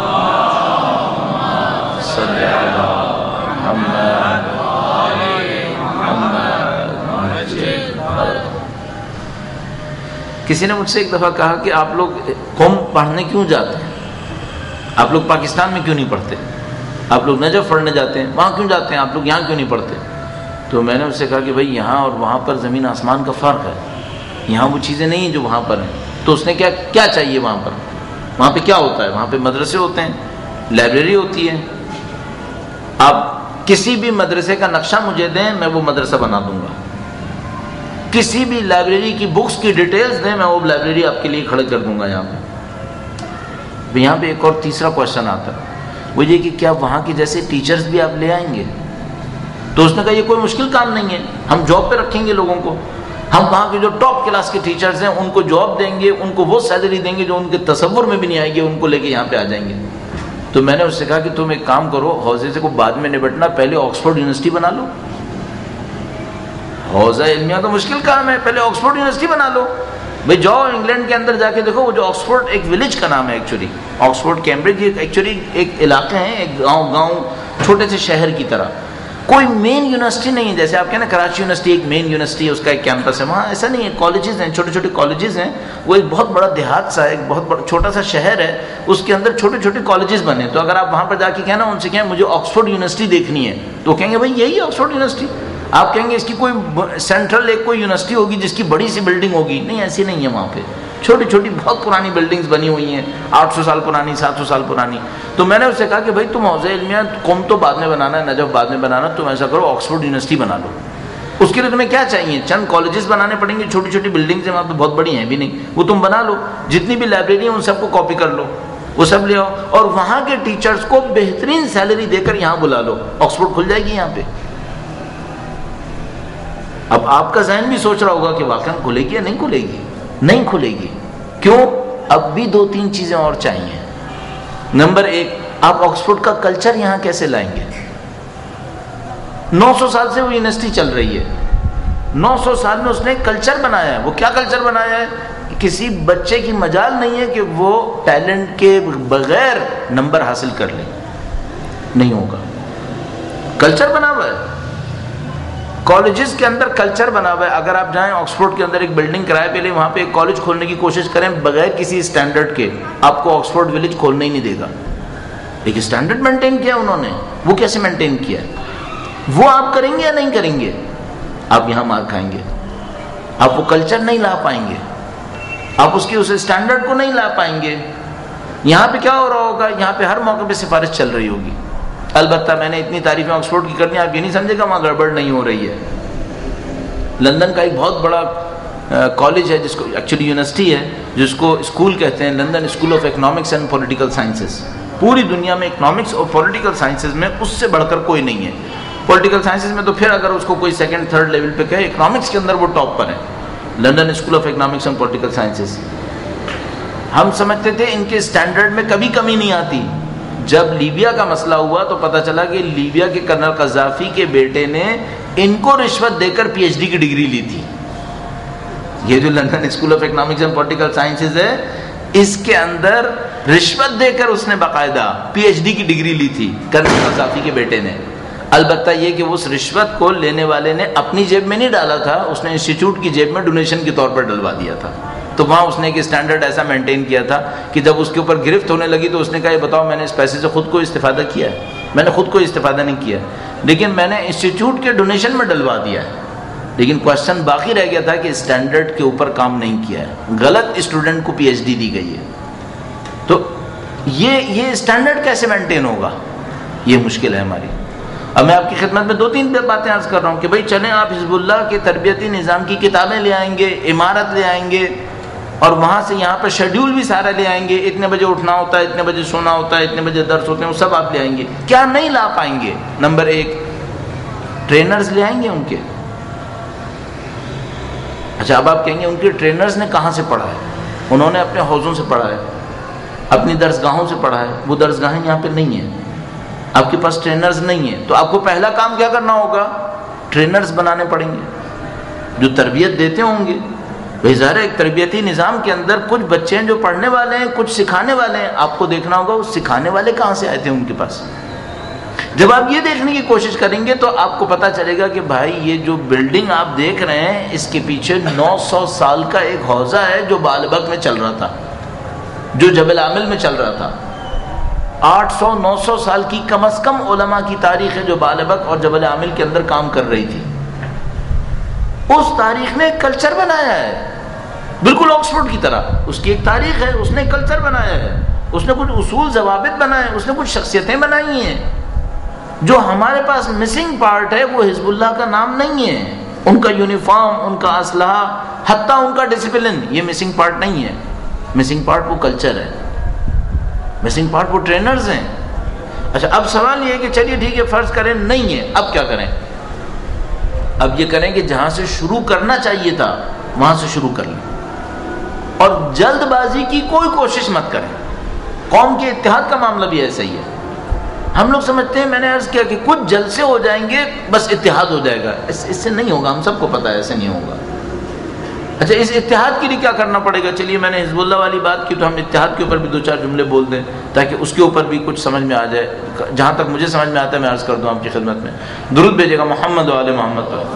کسی نے مجھ سے ایک دفعہ کہا کہ آپ لوگ قوم پڑھنے کیوں جاتے ہیں؟ آپ لوگ پاکستان میں کیوں نہیں پڑھتے؟ آپ لوگ نجف پڑھنے جاتے ہیں، وہاں کیوں جاتے ہیں؟ آپ لوگ یہاں کیوں نہیں پڑھتے؟ تو میں نے اس سے کہا کہ بھائی یہاں اور وہاں پر زمین آسمان کا فرق ہے. یہاں وہ چیزیں نہیں ہیں جو وہاں پر ہیں. تو اس نے کیا چاہیے وہاں پر؟ وہاں پہ کیا ہوتا ہے؟ وہاں پہ مدرسے ہوتے ہیں، لائبریری ہوتی ہے. آپ کسی بھی مدرسے کا نقشہ مجھے دیں، میں وہ مدرسہ بنا دوں گا. کسی بھی لائبریری کی بکس کی ڈیٹیلز دیں، میں وہ لائبریری آپ کے لیے کھڑے کر دوں گا. یہاں پہ ایک اور تیسرا کوشچن آتا ہے، وہ یہ کہ کیا وہاں کے جیسے ٹیچرز بھی آپ لے آئیں گے؟ تو اس نے کہا یہ کوئی مشکل کام نہیں ہے، ہم جاب پہ رکھیں گے لوگوں کو. ہم وہاں کے جو ٹاپ کلاس کے ٹیچرز ہیں ان کو جاب دیں گے، ان کو وہ سیلری دیں گے جو ان کے تصور میں بھی نہیں آئے گی، ان کو لے کے یہاں پہ آ جائیں گے. تو میں نے اس سے کہا کہ تم ایک کام کرو، حوزے سے کو بعد میں نبٹنا، پہلے آکسفورڈ یونیورسٹی بنا لو. حوزہ علمیہ تو مشکل کام ہے، پہلے آکسفورڈ یونیورسٹی بنا لو. بھائی جاؤ انگلینڈ کے اندر جا کے دیکھو، وہ جو آکسفورڈ ایک ولیج کا نام ہے ایکچولی، آکسفورڈ کیمبرج ایکچولی ایک علاقے ہیں، ایک گاؤں چھوٹے سے شہر کی طرح. کوئی مین یونیورسٹی نہیں ہے، جیسے آپ کہیں نا کراچی یونیورسٹی ایک مین یونیورسٹی ہے، اس کا ایک کیمپس ہے. وہاں ایسا نہیں ہے، کالجز ہیں، چھوٹے چھوٹے کالجز ہیں. وہ ایک بہت بڑا دیہات سا ہے، ایک بہت بڑا چھوٹا سا شہر ہے، اس کے اندر چھوٹے چھوٹے کالجز بنے. تو اگر آپ وہاں پر جا کے کہنا ان سے کہیں مجھے آکسفورڈ یونیورسٹی دیکھنی ہے، تو کہیں گے بھائی یہی آکسفورڈ یونیورسٹی. آپ کہیں گے اس کی کوئی سینٹرل ایک کوئی یونیورسٹی ہوگی جس کی بڑی سی بلڈنگ ہوگی، نہیں ایسی نہیں ہے. وہاں پہ چھوٹی چھوٹی بہت پرانی بلڈنگز بنی ہوئی ہیں، 800 سال پرانی، 700 سال پرانی. تو میں نے اس سے کہا کہ بھائی تم حوزہ علمیہ قوم تو بعد میں بنانا ہے، نجف بعد میں بنانا، تم ایسا کرو آکسفورڈ یونیورسٹی بنا لو. اس کے لیے تمہیں کیا چاہیے؟ چند کالجز بنانے پڑیں گے، چھوٹی چھوٹی بلڈنگز ہیں وہاں پہ، بہت بڑی ہیں بھی نہیں، وہ تم بنا لو. جتنی بھی لائبریری ہیں ان سب کو کاپی کر لو، وہ سب لے آؤ، اور وہاں کے ٹیچرز کو بہترین سیلری دے کر یہاں بلا لو. آکسفورڈ کھل جائے گی یہاں پہ. اب آپ کا ذہن بھی سوچ رہا ہوگا کہ واقعا کھلے گی یا نہیں کھلے گی؟ نہیں کھلے گی. کیوں؟ اب بھی 2-3 چیزیں اور چاہیے. نمبر 1، آپ آکسفورڈ کا کلچر یہاں کیسے لائیں گے؟ 900 سال سے وہ یونیورسٹی چل رہی ہے. 900 سال میں اس نے کلچر بنایا ہے. وہ کیا کلچر بنایا ہے؟ کسی بچے کی مجال نہیں ہے کہ وہ ٹیلنٹ کے بغیر نمبر حاصل کر لے. نہیں ہوگا. کلچر بنا ہوا ہے. کالجز کے اندر کلچر بنا ہوا ہے. اگر آپ جائیں آکسفورڈ کے اندر ایک بلڈنگ کرائے پہ لیں، وہاں پہ ایک کالج کھولنے کی کوشش کریں بغیر کسی اسٹینڈرڈ کے، آپ کو آکسفورڈ ولیج کھولنے ہی نہیں دے گا. ایک اسٹینڈرڈ مینٹین کیا انہوں نے. وہ کیسے مینٹین کیا ہے؟ وہ آپ کریں گے یا نہیں کریں گے؟ آپ یہاں مار کھائیں گے. آپ وہ کلچر نہیں لا پائیں گے. آپ اس اسٹینڈرڈ کو نہیں لا پائیں گے. یہاں پہ کیا ہو رہا ہوگا؟ یہاں پہ ہر موقع پہ سفارش چل رہی ہوگی. البتہ میں نے اتنی تعریفیں آکسفورڈ کی کرنی، آپ یہ نہیں سمجھے گا وہاں گڑبڑ نہیں ہو رہی ہے. لندن کا ایک بہت بڑا کالج ہے، جس کو ایکچولی یونیورسٹی ہے، جس کو اسکول کہتے ہیں، London school of economics and political sciences. پوری دنیا میں اکنامکس اور پولیٹیکل سائنسز میں اس سے بڑھ کر کوئی نہیں ہے. پولیٹیکل سائنسز میں تو پھر اگر اس کو کوئی 2nd 3rd لیول پہ کہے، اکنامکس کے اندر وہ ٹاپ پر ہے. London school of economics and political sciences. ہم سمجھتے تھے ان کے اسٹینڈرڈ میں کبھی کمی نہیں آتی. جب لیبیا کا مسئلہ ہوا تو پتہ چلا کہ لیبیا کے کرنل قذافی کے بیٹے نے ان کو رشوت دے کر PhD کی ڈگری لی تھی. یہ جو London school of economics and political sciences ہے، اس کے اندر رشوت دے کر اس نے باقاعدہ PhD کی ڈگری لی تھی کرنل قذافی کے بیٹے نے. البتہ یہ کہ اس رشوت کو لینے والے نے اپنی جیب میں نہیں ڈالا تھا، اس نے انسٹیٹیوٹ کی جیب میں ڈونیشن کے طور پر ڈلوا دیا تھا. تو وہاں اس نے ایک اسٹینڈرڈ ایسا مینٹین کیا تھا کہ جب اس کے اوپر گرفت ہونے لگی تو اس نے کہا یہ بتاؤ میں نے اس پیسے سے خود کو استفادہ کیا ہے؟ میں نے خود کو استفادہ نہیں کیا، لیکن میں نے انسٹیٹیوٹ کے ڈونیشن میں ڈلوا دیا ہے. لیکن کوشچن باقی رہ گیا تھا کہ اسٹینڈرڈ کے اوپر کام نہیں کیا ہے، غلط اسٹوڈنٹ کو PhD دی گئی ہے. تو یہ اسٹینڈرڈ کیسے مینٹین ہوگا؟ یہ مشکل ہے ہماری. اب میں آپ کی خدمت میں 2-3 باتیں عرض کر رہا ہوں کہ بھائی چلیں آپ حزب اللہ کے تربیتی نظام کی کتابیں لے آئیں گے، عمارت لے آئیں گے، اور وہاں سے یہاں پہ شیڈیول بھی سارا لے آئیں گے. اتنے بجے اٹھنا ہوتا ہے، اتنے بجے سونا ہوتا ہے، اتنے بجے درس ہوتے ہیں، وہ سب آپ لے آئیں گے. کیا نہیں لا پائیں گے؟ نمبر 1، ٹرینرز لے آئیں گے ان کے. اچھا، اب آپ کہیں گے ان کے ٹرینرز نے کہاں سے پڑھا ہے؟ انہوں نے اپنے حوضوں سے پڑھا ہے، اپنی درسگاہوں سے پڑھا ہے. وہ درسگاہیں یہاں پہ نہیں ہیں، آپ کے پاس ٹرینرز نہیں ہیں. تو آپ کو پہلا کام کیا کرنا ہوگا؟ ٹرینرز بنانے پڑیں گے جو تربیت دیتے ہوں گے. بھائی ظاہر ہے ایک تربیتی نظام کے اندر کچھ بچے ہیں جو پڑھنے والے ہیں، کچھ سکھانے والے ہیں. آپ کو دیکھنا ہوگا وہ سکھانے والے کہاں سے آئے تھے ان کے پاس. جب آپ یہ دیکھنے کی کوشش کریں گے تو آپ کو پتہ چلے گا کہ بھائی یہ جو بلڈنگ آپ دیکھ رہے ہیں اس کے پیچھے 900 سال کا ایک حوضہ ہے جو بالبک میں چل رہا تھا، جو جبل عامل میں چل رہا تھا. 800-900 سال کی کم از کم علماء کی تاریخ ہے جو بالبک اور جبل عامل کے اندر کام کر رہی تھی. اس تاریخ نے ایک کلچر بنایا ہے، بالکل آکسفورڈ کی طرح. اس کی ایک تاریخ ہے، اس نے کلچر بنایا ہے، اس نے کچھ اصول ضوابط بنائے، اس نے کچھ شخصیتیں بنائی ہیں. جو ہمارے پاس مسنگ پارٹ ہے وہ حزب اللہ کا نام نہیں ہے، ان کا یونیفارم، ان کا اسلحہ، حتیٰ ان کا ڈسپلن، یہ مسنگ پارٹ نہیں ہے. مسنگ پارٹ وہ کلچر ہے، مسنگ پارٹ وہ ٹرینرز ہیں. اچھا، اب سوال یہ ہے کہ چلیے ٹھیک ہے فرض کریں نہیں ہے، اب کیا کریں؟ اب یہ کریں کہ جہاں سے شروع کرنا چاہیے تھا وہاں سے شروع کر لیں، اور جلد بازی کی کوئی کوشش مت کریں. قوم کے اتحاد کا معاملہ بھی ایسا ہی ہے. ہم لوگ سمجھتے ہیں، میں نے عرض کیا کہ کچھ جلسے ہو جائیں گے بس اتحاد ہو جائے گا. اس سے نہیں ہوگا، ہم سب کو پتہ ہے ایسے نہیں ہوگا. اچھا، اس اتحاد کے لیے کیا کرنا پڑے گا؟ چلیے میں نے حزب اللہ والی بات کی تو ہم اتحاد کے اوپر بھی 2-4 جملے بول دیں تاکہ اس کے اوپر بھی کچھ سمجھ میں آ جائے. جہاں تک مجھے سمجھ میں آتا ہے میں عرض کر دوں آپ کی خدمت میں. درود بھیجے گا محمد و آل محمد پر.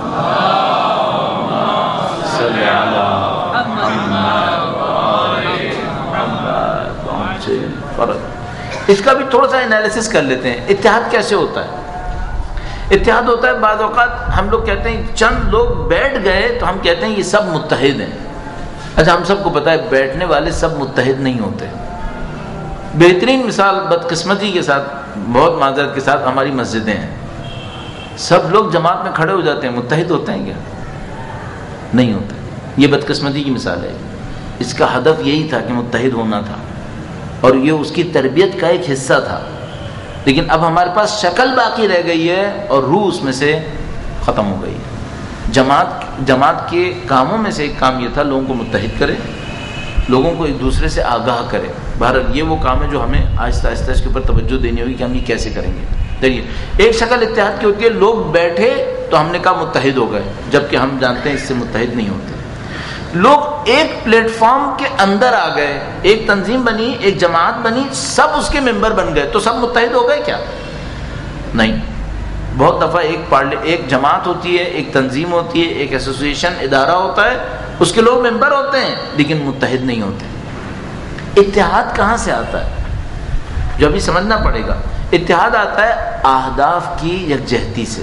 اس کا بھی تھوڑا سا انالیسس کر لیتے ہیں. اتحاد کیسے ہوتا ہے؟ اتحاد ہوتا ہے بعض اوقات ہم لوگ کہتے ہیں چند لوگ بیٹھ گئے تو ہم کہتے ہیں یہ سب متحد ہیں. اچھا، ہم سب کو پتہ ہے بیٹھنے والے سب متحد نہیں ہوتے. بہترین مثال بدقسمتی کے ساتھ، بہت معذرت کے ساتھ، ہماری مسجدیں ہیں. سب لوگ جماعت میں کھڑے ہو جاتے ہیں، متحد ہوتے ہیں کیا؟ نہیں ہوتے. یہ بدقسمتی کی مثال ہے. اس کا ہدف یہی تھا کہ متحد ہونا تھا اور یہ اس کی تربیت کا ایک حصہ تھا. لیکن اب ہمارے پاس شکل باقی رہ گئی ہے اور روح اس میں سے ختم ہو گئی ہے. جماعت کے کاموں میں سے ایک کام یہ تھا لوگوں کو متحد کرے. لوگوں کو ایک دوسرے سے آگاہ کرے. بہرحال یہ وہ کام ہے جو ہمیں آہستہ آہستہ اس کے اوپر توجہ دینی ہوگی کہ ہم یہ کیسے کریں گے. دیکھیے ایک شکل اتحاد کی ہوتی ہے، لوگ بیٹھے تو ہم نے کہا متحد ہو گئے، جبکہ ہم جانتے ہیں اس سے متحد نہیں ہوتے. لوگ ایک پلیٹ فارم کے اندر آ گئے، ایک تنظیم بنی، ایک جماعت بنی، سب اس کے ممبر بن گئے، تو سب متحد ہو گئے کیا؟ نہیں. بہت دفعہ ایک جماعت ہوتی ہے، ایک تنظیم ہوتی ہے، ایک ایسوسیشن ادارہ ہوتا ہے، اس کے لوگ ممبر ہوتے ہیں لیکن متحد نہیں ہوتے. اتحاد کہاں سے آتا ہے جو ابھی سمجھنا پڑے گا. اتحاد آتا ہے اہداف کی یکجہتی سے.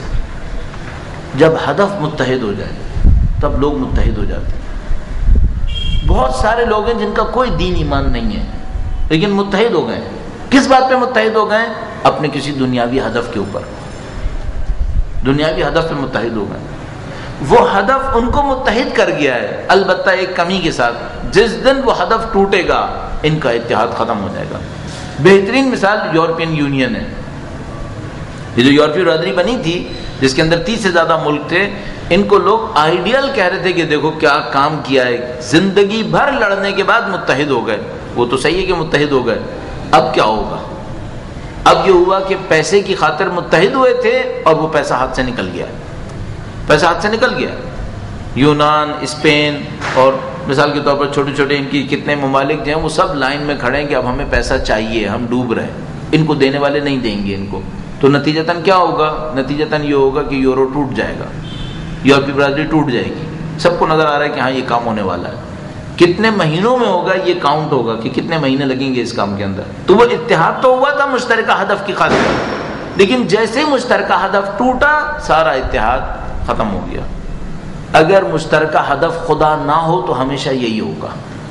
جب ہدف متحد ہو جائے تب لوگ متحد ہو جاتے ہیں. بہت سارے لوگ ہیں جن کا کوئی دین ایمان نہیں ہے لیکن متحد ہو گئے. کس بات پہ متحد ہو گئے؟ اپنے کسی دنیاوی ہدف کے اوپر، دنیاوی ہدف پہ متحد ہو گئے. وہ ہدف ان کو متحد کر گیا ہے، البتہ ایک کمی کے ساتھ، جس دن وہ ہدف ٹوٹے گا ان کا اتحاد ختم ہو جائے گا. بہترین مثال یورپین یونین ہے. یہ جو یورپی برادری بنی تھی جس کے اندر 30 سے زیادہ ملک تھے، ان کو لوگ آئیڈیل کہہ رہے تھے کہ دیکھو کیا کام کیا ہے، زندگی بھر لڑنے کے بعد متحد ہو گئے. وہ تو صحیح ہے کہ متحد ہو گئے، اب کیا ہوگا؟ اب یہ ہوا کہ پیسے کی خاطر متحد ہوئے تھے اور وہ پیسہ ہاتھ سے نکل گیا. پیسہ ہاتھ سے نکل گیا. یونان، اسپین اور مثال کے طور پر چھوٹے چھوٹے ان کی کتنے ممالک جو ہیں وہ سب لائن میں کھڑے ہیں کہ اب ہمیں پیسہ چاہیے، ہم ڈوب رہے ہیں، ان کو دینے والے نہیں دیں گے ان کو. تو نتیجتاً کیا ہوگا؟ نتیجتاً یہ ہوگا کہ یورو ٹوٹ جائے گا، یورپی برادری ٹوٹ جائے گی. سب کو نظر آ رہا ہے کہ ہاں یہ کام ہونے والا ہے. کتنے مہینوں میں ہوگا یہ کاؤنٹ ہوگا کہ کتنے مہینے لگیں گے اس کام کے اندر. تو وہ اتحاد تو ہوا تھا مشترکہ ہدف کی خاطر، لیکن جیسے ہی مشترکہ ہدف ٹوٹا سارا اتحاد ختم ہو گیا. اگر مشترکہ ہدف خدا نہ ہو تو ہمیشہ یہی ہوگا.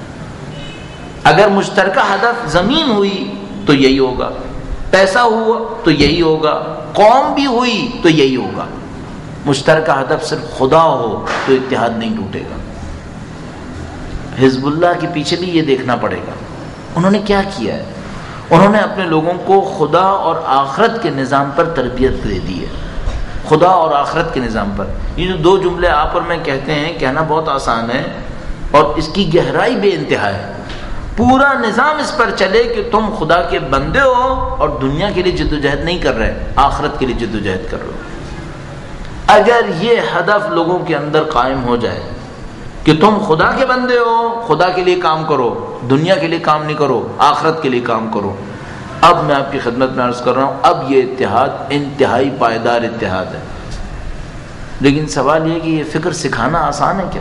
اگر مشترکہ ہدف زمین ہوئی تو یہی ہوگا، پیسہ ہوا تو یہی ہوگا، قوم بھی ہوئی تو یہی ہوگا. مشترکہ ہدف صرف خدا ہو تو اتحاد نہیں ٹوٹے گا. حزب اللہ کے پیچھے بھی یہ دیکھنا پڑے گا انہوں نے کیا کیا ہے. انہوں نے اپنے لوگوں کو خدا اور آخرت کے نظام پر تربیت دے دی ہے. خدا اور آخرت کے نظام پر. یہ جو 2 جملے آپ اور میں کہتے ہیں، کہنا بہت آسان ہے اور اس کی گہرائی بے انتہا ہے. پورا نظام اس پر چلے کہ تم خدا کے بندے ہو اور دنیا کے لیے جدوجہد نہیں کر رہے، آخرت کے لیے جدوجہد کر رہے ہو. اگر یہ ہدف لوگوں کے اندر قائم ہو جائے کہ تم خدا کے بندے ہو، خدا کے لیے کام کرو، دنیا کے لیے کام نہیں کرو، آخرت کے لیے کام کرو. اب میں آپ کی خدمت میں عرض کر رہا ہوں، اب یہ اتحاد انتہائی پائیدار اتحاد ہے. لیکن سوال یہ کہ یہ فکر سکھانا آسان ہے کیا؟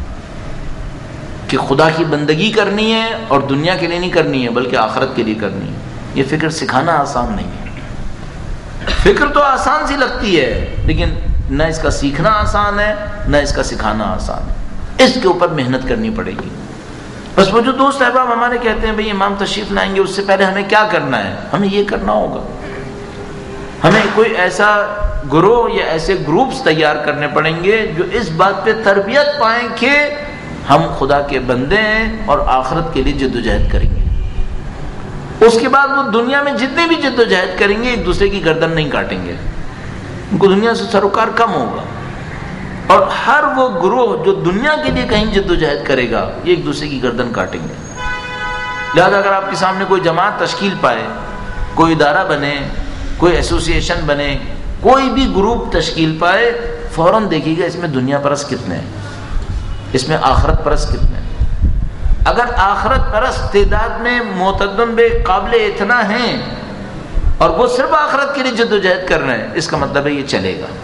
کہ خدا کی بندگی کرنی ہے اور دنیا کے لیے نہیں کرنی ہے بلکہ آخرت کے لیے کرنی ہے. یہ فکر سکھانا آسان نہیں ہے. فکر تو آسان سی لگتی ہے لیکن نہ اس کا سیکھنا آسان ہے نہ اس کا سکھانا آسان ہے. اس کے اوپر محنت کرنی پڑے گی. بس وہ جو دوست احباب ہمارے کہتے ہیں بھئی امام تشریف لائیں گے، اس سے پہلے ہمیں کیا کرنا ہے؟ ہمیں یہ کرنا ہوگا، ہمیں کوئی ایسا گروہ یا ایسے گروپس تیار کرنے پڑیں گے جو اس بات پہ تربیت پائیں کہ ہم خدا کے بندے ہیں اور آخرت کے لیے جدوجہد کریں گے. اس کے بعد وہ دنیا میں جتنے بھی جدوجہد کریں گے ایک دوسرے کی گردن نہیں کاٹیں گے، ان کو دنیا سے سروکار کم ہوگا. اور ہر وہ گروہ جو دنیا کے لیے کہیں جدوجہد کرے گا یہ ایک دوسرے کی گردن کاٹیں گے. لہذا اگر آپ کے سامنے کوئی جماعت تشکیل پائے، کوئی ادارہ بنے، کوئی ایسوسیشن بنے، کوئی بھی گروپ تشکیل پائے، فوراً دیکھیے گا اس میں دنیا پرست کتنے ہیں، اس میں آخرت پرست کتنے ہیں. اگر آخرت پرست تعداد میں معتدن بے قابل اتنا ہیں اور وہ صرف آخرت کے لیے جدوجہد کر رہے ہیں، اس کا مطلب ہے یہ چلے گا،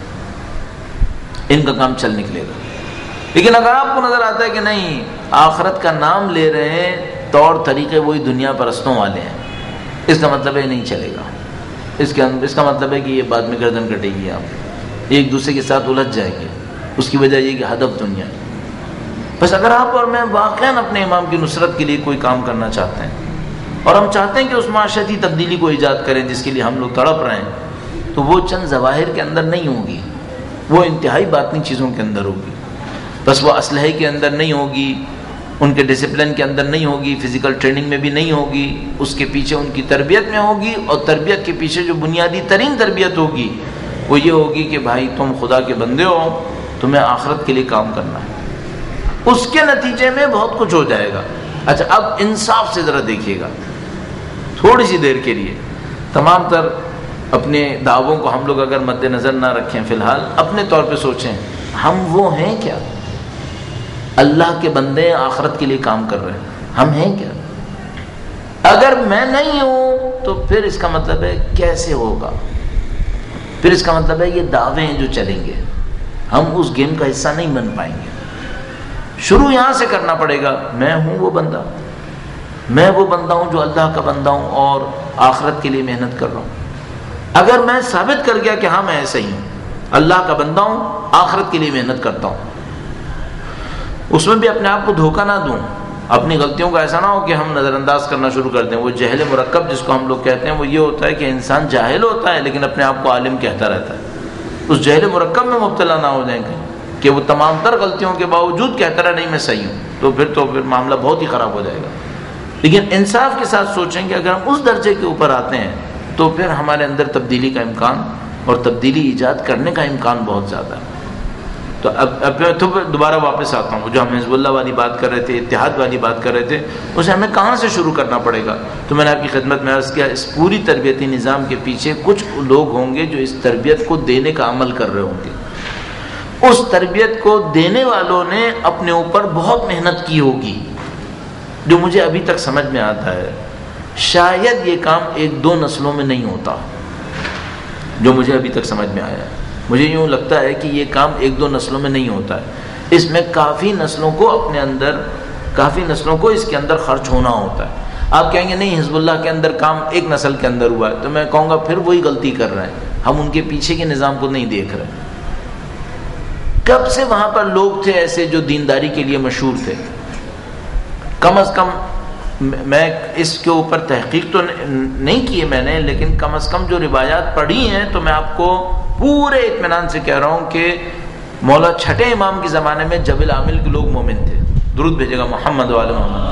ان کا کام چل نکلے گا. لیکن اگر آپ کو نظر آتا ہے کہ نہیں آخرت کا نام لے رہے ہیں، طور طریقے وہی دنیا پرستوں والے ہیں، اس کا مطلب ہے نہیں چلے گا. اس کا مطلب ہے کہ یہ بعد میں گردن کٹے گی، آپ ایک دوسرے کے ساتھ الجھ جائیں گے. اس کی وجہ یہ کہ ہدف دنیا ہے. بس اگر آپ اور میں واقعاً اپنے امام کی نصرت کے لیے کوئی کام کرنا چاہتے ہیں اور ہم چاہتے ہیں کہ اس معاشرتی تبدیلی کو ایجاد کریں جس کے لیے ہم لوگ تڑپ رہے ہیں، تو وہ چند ظواہر کے اندر نہیں ہوگی، وہ انتہائی باطنی چیزوں کے اندر ہوگی. بس وہ اسلحے کے اندر نہیں ہوگی، ان کے ڈسپلن کے اندر نہیں ہوگی، فزیکل ٹریننگ میں بھی نہیں ہوگی. اس کے پیچھے ان کی تربیت میں ہوگی، اور تربیت کے پیچھے جو بنیادی ترین تربیت ہوگی وہ یہ ہوگی کہ بھائی تم خدا کے بندے ہو، تمہیں آخرت کے لیے کام کرنا ہے. اس کے نتیجے میں بہت کچھ ہو جائے گا. اچھا اب انصاف سے ذرا دیکھیے گا تھوڑی سی دیر کے لیے، تمام تر اپنے دعووں کو ہم لوگ اگر مد نظر نہ رکھیں، فی الحال اپنے طور پہ سوچیں ہم وہ ہیں کیا؟ اللہ کے بندے آخرت کے لیے کام کر رہے ہیں، ہم ہیں کیا؟ اگر میں نہیں ہوں تو پھر اس کا مطلب ہے کیسے ہوگا؟ پھر اس کا مطلب ہے یہ دعوے ہیں جو چلیں گے، ہم اس گیم کا حصہ نہیں بن پائیں گے۔ شروع یہاں سے کرنا پڑے گا، میں ہوں وہ بندہ، میں وہ بندہ ہوں جو اللہ کا بندہ ہوں اور آخرت کے لیے محنت کر رہا ہوں۔ اگر میں ثابت کر گیا کہ ہاں میں ایسا ہی ہوں، اللہ کا بندہ ہوں، آخرت کے لیے محنت کرتا ہوں، اس میں بھی اپنے آپ کو دھوکہ نہ دوں، اپنی غلطیوں کا ایسا نہ ہو کہ ہم نظر انداز کرنا شروع کر دیں۔ وہ جہل مرکب جس کو ہم لوگ کہتے ہیں وہ یہ ہوتا ہے کہ انسان جاہل ہوتا ہے لیکن اپنے آپ کو عالم کہتا رہتا ہے۔ اس جہل مرکب میں مبتلا نہ ہو جائیں کہ وہ تمام تر غلطیوں کے باوجود کہتا رہا نہیں میں صحیح ہوں، تو پھر معاملہ بہت ہی خراب ہو جائے گا۔ لیکن انصاف کے ساتھ سوچیں کہ اگر ہم اس درجے کے اوپر آتے ہیں تو پھر ہمارے اندر تبدیلی کا امکان اور تبدیلی ایجاد کرنے کا امکان بہت زیادہ ہے۔ تو اب تو دوبارہ واپس آتا ہوں، جو ہم حزب اللہ والی بات کر رہے تھے، اتحاد والی بات کر رہے تھے، اسے ہمیں کہاں سے شروع کرنا پڑے گا؟ تو میں نے آپ کی خدمت میں عرض کیا، اس پوری تربیتی نظام کے پیچھے کچھ لوگ ہوں گے جو اس تربیت کو دینے کا عمل کر رہے ہوں گے۔ اس تربیت کو دینے والوں نے اپنے اوپر بہت محنت کی ہوگی، جو مجھے ابھی تک سمجھ میں آتا ہے شاید یہ کام 1-2 نسلوں میں نہیں ہوتا، جو مجھے ابھی تک سمجھ میں آیا ہے۔ مجھے یوں لگتا ہے کہ یہ کام 1-2 نسلوں میں نہیں ہوتا ہے، اس میں کافی نسلوں کو اس کے اندر خرچ ہونا ہوتا ہے۔ آپ کہیں گے نہیں حزب اللہ کے اندر کام 1 نسل کے اندر ہوا ہے، تو میں کہوں گا پھر وہی غلطی کر رہے ہیں، ہم ان کے پیچھے کے نظام کو نہیں دیکھ رہے۔ کب سے وہاں پر لوگ تھے ایسے جو دینداری کے لیے مشہور تھے؟ کم از کم میں اس کے اوپر تحقیق تو نہیں کی ہے میں نے، لیکن کم از کم جو روایات پڑھی ہیں تو میں آپ کو پورے اطمینان سے کہہ رہا ہوں کہ مولا چھٹے امام کے زمانے میں جبل عامل کے لوگ مومن تھے۔ درود بھیجے گا محمد وعلی محمد۔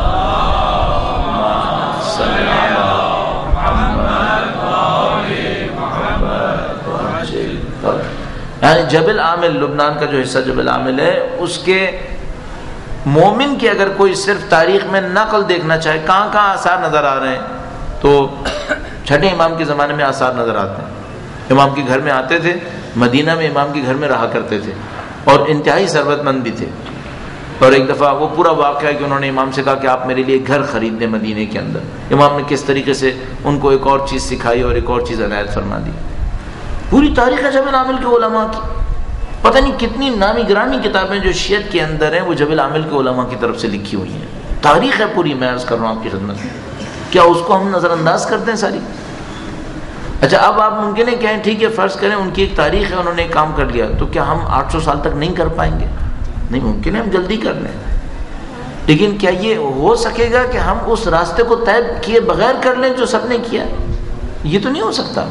یعنی جبل عامل، لبنان کا جو حصہ جبل عامل ہے، اس کے مومن کی اگر کوئی صرف تاریخ میں نقل دیکھنا چاہے کہاں کہاں آثار نظر آ رہے ہیں تو چھٹے امام کے زمانے میں آثار نظر آتے ہیں۔ امام کے گھر میں آتے تھے، مدینہ میں امام کے گھر میں رہا کرتے تھے اور انتہائی ثروت مند بھی تھے۔ اور ایک دفعہ وہ پورا واقعہ ہے کہ انہوں نے امام سے کہا کہ آپ میرے لیے گھر خرید دیں مدینے کے اندر۔ امام نے کس طریقے سے ان کو ایک اور چیز سکھائی اور ایک اور چیز عنایت فرما دی۔ پوری تاریخ ہے جبل عامل کے علماء کی، پتہ نہیں کتنی نامی گرامی کتابیں جو شیعت کے اندر ہیں وہ جبل عامل کے علماء کی طرف سے لکھی ہوئی ہیں۔ تاریخ ہے پوری، میں عرض کر رہا ہوں آپ کی خدمت میں، کیا اس کو ہم نظر انداز کرتے ہیں ساری؟ اچھا اب آپ ممکن ہے کہیں ٹھیک ہے فرض کریں ان کی ایک تاریخ ہے، انہوں نے ایک کام کر لیا، تو کیا ہم 800 سال تک نہیں کر پائیں گے؟ نہیں، ممکن ہے ہم جلدی کر لیں، لیکن کیا یہ ہو سکے گا کہ ہم اس راستے کو طے کیے بغیر کر لیں جو سب نے کیا؟ یہ تو نہیں ہو سکتا۔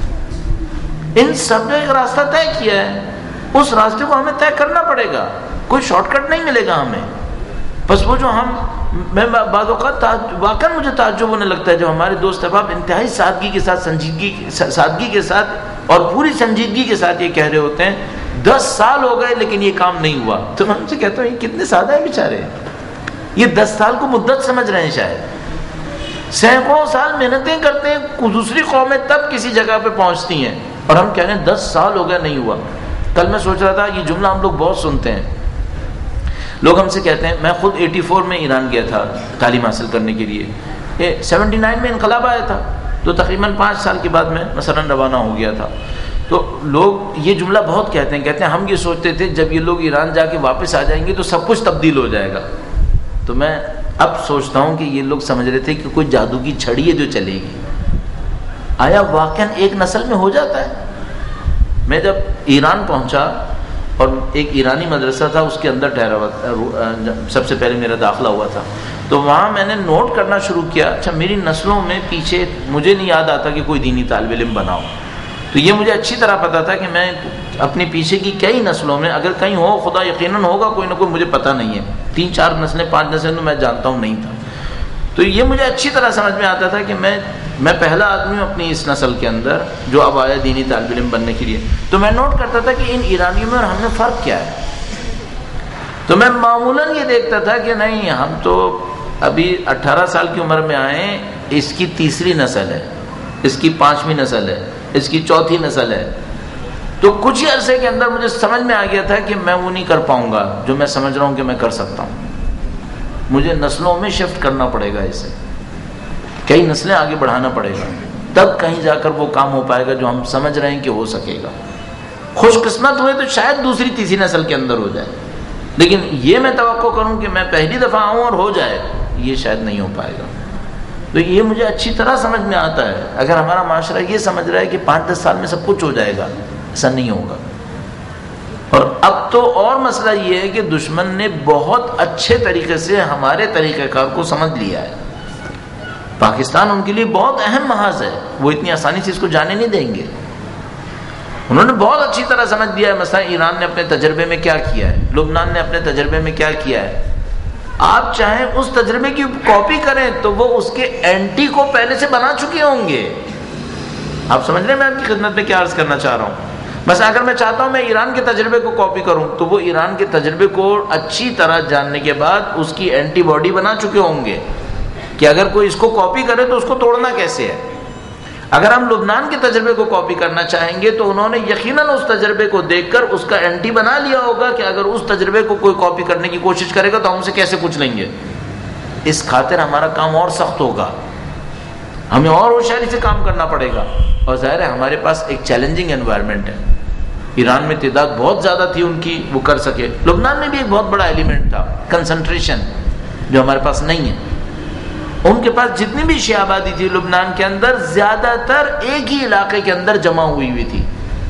ان سب نے ایک راستہ طے کیا ہے، اس راستے کو ہمیں طے کرنا پڑے گا، کوئی شارٹ کٹ نہیں ملے گا ہمیں۔ بس وہ جو میں بعض اوقات واقعا مجھے تعجب ہونے لگتا ہے جب ہمارے دوست احباب انتہائی سادگی کے ساتھ، سادگی کے ساتھ اور پوری سنجیدگی کے ساتھ یہ کہہ رہے ہوتے ہیں 10 سال ہو گئے لیکن یہ کام نہیں ہوا، تو میں ان سے کہتا ہوں یہ کتنے سادہ ہیں بیچارے، یہ 10 سال کو مدت سمجھ رہے ہیں، شاید سینکڑوں سال محنتیں کرتے ہیں، دوسری قومیں تب کسی جگہ پہ پہنچتی ہیں اور ہم کہہ رہے ہیں 10 سال ہو گئے نہیں ہوا۔ کل میں سوچ رہا تھا یہ جملہ ہم لوگ بہت سنتے ہیں، لوگ ہم سے کہتے ہیں، میں خود 84 میں ایران گیا تھا تعلیم حاصل کرنے کے لیے، 79 میں انقلاب آیا تھا، تو تقریباً 5 سال کے بعد میں مثلا روانہ ہو گیا تھا۔ تو لوگ یہ جملہ بہت کہتے ہیں ہم یہ سوچتے تھے جب یہ لوگ ایران جا کے واپس آ جائیں گے تو سب کچھ تبدیل ہو جائے گا۔ تو میں اب سوچتا ہوں کہ یہ لوگ سمجھ رہے تھے کہ کوئی جادو کی چھڑی ہے جو چلے گی، آیا واقعاً ایک نسل میں ہو جاتا ہے؟ میں جب ایران پہنچا اور ایک ایرانی مدرسہ تھا اس کے اندر ٹھہرا ہوا، سب سے پہلے میرا داخلہ ہوا تھا، تو وہاں میں نے نوٹ کرنا شروع کیا، اچھا میری نسلوں میں پیچھے مجھے نہیں یاد آتا کہ کوئی دینی طالب علم بناؤ، تو یہ مجھے اچھی طرح پتا تھا کہ میں اپنے پیچھے کی کئی نسلوں میں اگر کہیں ہو، خدا یقیناً ہوگا کوئی نہ کوئی، مجھے پتہ نہیں ہے، 3-4 نسلیں 5 نسلیں تو میں جانتا ہوں نہیں تھا، تو یہ مجھے اچھی طرح سمجھ میں آتا تھا کہ میں پہلا آدمی ہوں اپنی اس نسل کے اندر جو اب آیا دینی طالب علم بننے کے لیے۔ تو میں نوٹ کرتا تھا کہ ان ایرانیوں میں اور ہم میں فرق کیا ہے، تو میں معمولاً یہ دیکھتا تھا کہ نہیں ہم تو ابھی 18 سال کی عمر میں آئے، اس کی تیسری نسل ہے، اس کی 5ویں نسل ہے، اس کی 4تھی نسل ہے. تو کچھ ہی عرصے کے اندر مجھے سمجھ میں آ گیا تھا کہ میں وہ نہیں کر پاؤں گا جو میں سمجھ رہا ہوں کہ میں کر سکتا ہوں. مجھے نسلوں میں شفٹ کرنا پڑے گا، اسے کئی نسلیں آگے بڑھانا پڑے گا، تب کہیں جا کر وہ کام ہو پائے گا جو ہم سمجھ رہے ہیں کہ ہو سکے گا. خوش قسمت ہوئے تو شاید دوسری تیسری نسل کے اندر ہو جائے، لیکن یہ میں توقع کروں کہ میں پہلی دفعہ آؤں اور ہو جائے، یہ شاید نہیں ہو پائے گا. تو یہ مجھے اچھی طرح سمجھ میں آتا ہے. اگر ہمارا معاشرہ یہ سمجھ رہا ہے کہ 5-10 سال میں سب کچھ ہو جائے گا، ایسا نہیں ہوگا. اور اب تو اور مسئلہ یہ ہے کہ دشمن نے بہت اچھے طریقے سے ہمارے طریقہ کار کو سمجھ لیا ہے. پاکستان ان کے لیے بہت اہم محاذ ہے، وہ اتنی آسانی سے اس کو جانے نہیں دیں گے. انہوں نے بہت اچھی طرح سمجھ لیا ہے. مثلا ایران نے اپنے تجربے میں کیا کیا ہے، لبنان نے اپنے تجربے میں کیا کیا ہے. آپ چاہیں اس تجربے کی کاپی کریں تو وہ اس کے اینٹی کو پہلے سے بنا چکے ہوں گے. آپ سمجھ رہے ہیں میں آپ کی خدمت میں کیا عرض کرنا چاہ رہا ہوں. بس اگر میں چاہتا ہوں میں ایران کے تجربے کو کاپی کروں تو وہ ایران کے تجربے کو اچھی طرح جاننے کے بعد اس کی اینٹی باڈی بنا چکے ہوں گے کہ اگر کوئی اس کو کاپی کرے تو اس کو توڑنا کیسے ہے. اگر ہم لبنان کے تجربے کو کاپی کرنا چاہیں گے تو انہوں نے یقیناً اس تجربے کو دیکھ کر اس کا اینٹی بنا لیا ہوگا کہ اگر اس تجربے کو کوئی کاپی کرنے کی کوشش کرے گا تو ہم سے کیسے کچھ لیں گے. اس خاطر ہمارا کام اور سخت ہوگا، ہمیں اور ہوشیاری سے کام کرنا پڑے گا. اور ظاہر ہے ہمارے پاس ایک چیلنجنگ انوائرمنٹ ہے. ایران میں تعداد بہت زیادہ تھی ان کی، وہ کر سکے. لبنان میں بھی ایک بہت بڑا ایلیمنٹ تھا، کنسنٹریشن، جو ہمارے پاس نہیں ہے. ان کے پاس جتنی بھی شیعہ آبادی تھی لبنان کے اندر، زیادہ تر ایک ہی علاقے کے اندر جمع ہوئی تھی،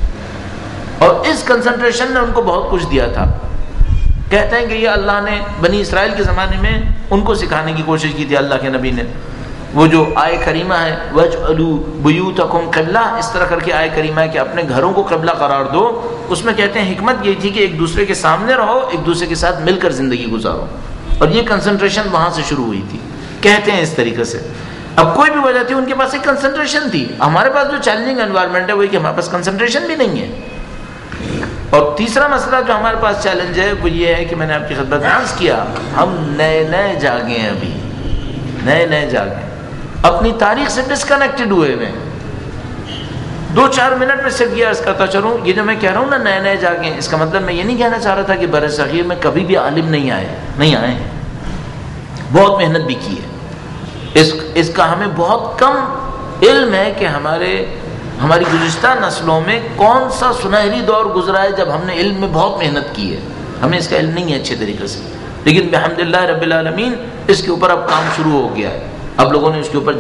اور اس کنسنٹریشن نے ان کو بہت کچھ دیا تھا. کہتے ہیں کہ یہ اللہ نے بنی اسرائیل کے زمانے میں ان کو سکھانے کی کوشش کی تھی اللہ کے نبی نے. وہ جو آیہ کریمہ ہے وَاجْعَلُوا بُيُوتَكُمْ قِبْلَةً، اس طرح کر کے آیہ کریمہ ہے کہ اپنے گھروں کو قبلہ قرار دو. اس میں کہتے ہیں حکمت یہ تھی کہ ایک دوسرے کے سامنے رہو، ایک دوسرے کے ساتھ مل کر زندگی گزارو. اور یہ کنسنٹریشن وہاں سے شروع ہوئی تھی، کہتے ہیں اس طریقے سے. اب کوئی بھی وجہ تھی، ان کے پاس ایک کنسنٹریشن تھی. ہمارے پاس جو چیلنجنگ انوائرمنٹ ہے وہ کہ ہمارے پاس کنسنٹریشن بھی نہیں ہے. اور تیسرا مسئلہ جو ہمارے پاس چیلنج ہے وہ یہ ہے کہ میں نے آپ کی خدمت میں عرض کیا، ہم نئے جاگے ہیں، ابھی نئے جاگے، اپنی تاریخ سے ڈسکنیکٹڈ ہوئے ہیں. 2-4 منٹ میں صرف یہ عرض کرتا چلوں، یہ جو میں کہہ رہا ہوں نا نئے جاگے ہیں، اس کا مطلب میں یہ نہیں کہنا چاہ رہا تھا کہ بر صغیر میں کبھی بھی عالم نہیں آئے ہیں. بہت محنت بھی کی ہے. اس کا ہمیں بہت کم علم ہے کہ ہماری گزشتہ نسلوں میں کون سا سنہری دور گزرا ہے جب ہم نے علم میں بہت محنت کی ہے. ہمیں اس کا علم نہیں ہے اچھے طریقے سے، لیکن بحمدللہ رب العالمین اس کے اوپر اب کام شروع ہو گیا ہے. اب لوگوں نے اس کے اوپر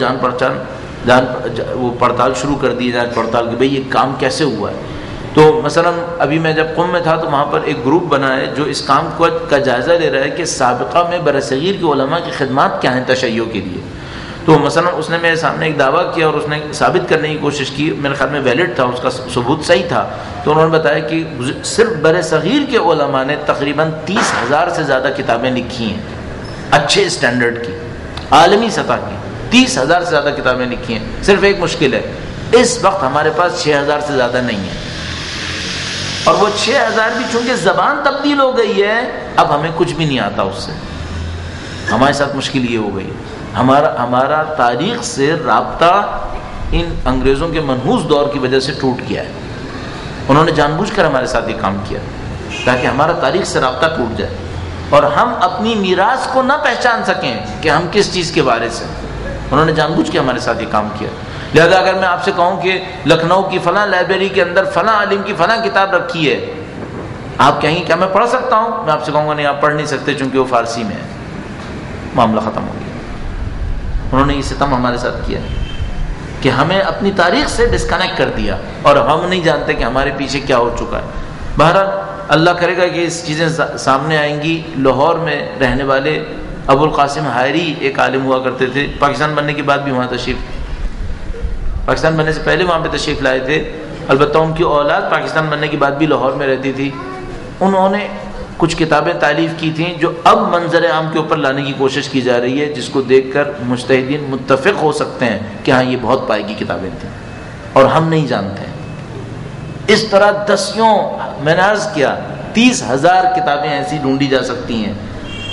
وہ پڑتال شروع کر دی، جانچ پڑتال کہ بھئی یہ کام کیسے ہوا ہے. تو مثلا ابھی میں جب قم میں تھا تو وہاں پر ایک گروپ بنا ہے جو اس کام کا جائزہ لے رہا ہے کہ سابقہ میں برصغیر کے علماء کی خدمات کیا ہیں تشیع کے لیے. تو مثلا اس نے میرے سامنے ایک دعویٰ کیا اور اس نے ثابت کرنے کی کوشش کی، میرے خیال میں ویلڈ تھا، اس کا ثبوت صحیح تھا. تو انہوں نے بتایا کہ صرف برصغیر کے علماء نے تقریباً 30,000 سے زیادہ کتابیں لکھی ہیں اچھے اسٹینڈرڈ کی، عالمی سطح کی. 30,000 سے زیادہ کتابیں لکھی ہیں. صرف ایک مشکل ہے، اس وقت ہمارے پاس 6,000 سے زیادہ نہیں ہے. اور وہ 6,000 بھی چونکہ زبان تبدیل ہو گئی ہے، اب ہمیں کچھ بھی نہیں آتا اس سے. ہمارے ساتھ مشکل یہ ہو گئی، ہمارا تاریخ سے رابطہ ان انگریزوں کے منحوس دور کی وجہ سے ٹوٹ گیا ہے. انہوں نے جان بوجھ کر ہمارے ساتھ یہ کام کیا تاکہ ہمارا تاریخ سے رابطہ ٹوٹ جائے اور ہم اپنی میراث کو نہ پہچان سکیں کہ ہم کس چیز کے وارث ہیں. انہوں نے جان بوجھ کے ہمارے ساتھ یہ کام کیا. لہذا اگر میں آپ سے کہوں کہ لکھنؤ کی فلاں لائبریری کے اندر فلاں عالم کی فلاں کتاب رکھی ہے، آپ کہیں کیا میں پڑھ سکتا ہوں؟ میں آپ سے کہوں گا نہیں، آپ پڑھ نہیں سکتے چونکہ وہ فارسی میں ہے. معاملہ ختم ہو گیا. انہوں نے یہ ستم ہمارے ساتھ کیا کہ ہمیں اپنی تاریخ سے ڈسکنیکٹ کر دیا اور ہم نہیں جانتے کہ ہمارے پیچھے کیا ہو چکا ہے. بہرحال اللہ کرے گا کہ اس چیزیں سامنے آئیں گی. لاہور میں رہنے والے ابو القاسم حائری ایک عالم ہوا کرتے تھے، پاکستان بننے کے بعد بھی وہاں پاکستان بننے سے پہلے وہاں پہ تشریف لائے تھے. البتہ ان کی اولاد پاکستان بننے کے بعد بھی لاہور میں رہتی تھی. انہوں نے کچھ کتابیں تالیف کی تھیں جو اب منظر عام کے اوپر لانے کی کوشش کی جا رہی ہے، جس کو دیکھ کر مجتہدین متفق ہو سکتے ہیں کہ ہاں یہ بہت پائیگی کتابیں تھیں اور ہم نہیں جانتے ہیں. اس طرح میں نے عرض کیا 30,000 کتابیں ایسی ڈھونڈی جا سکتی ہیں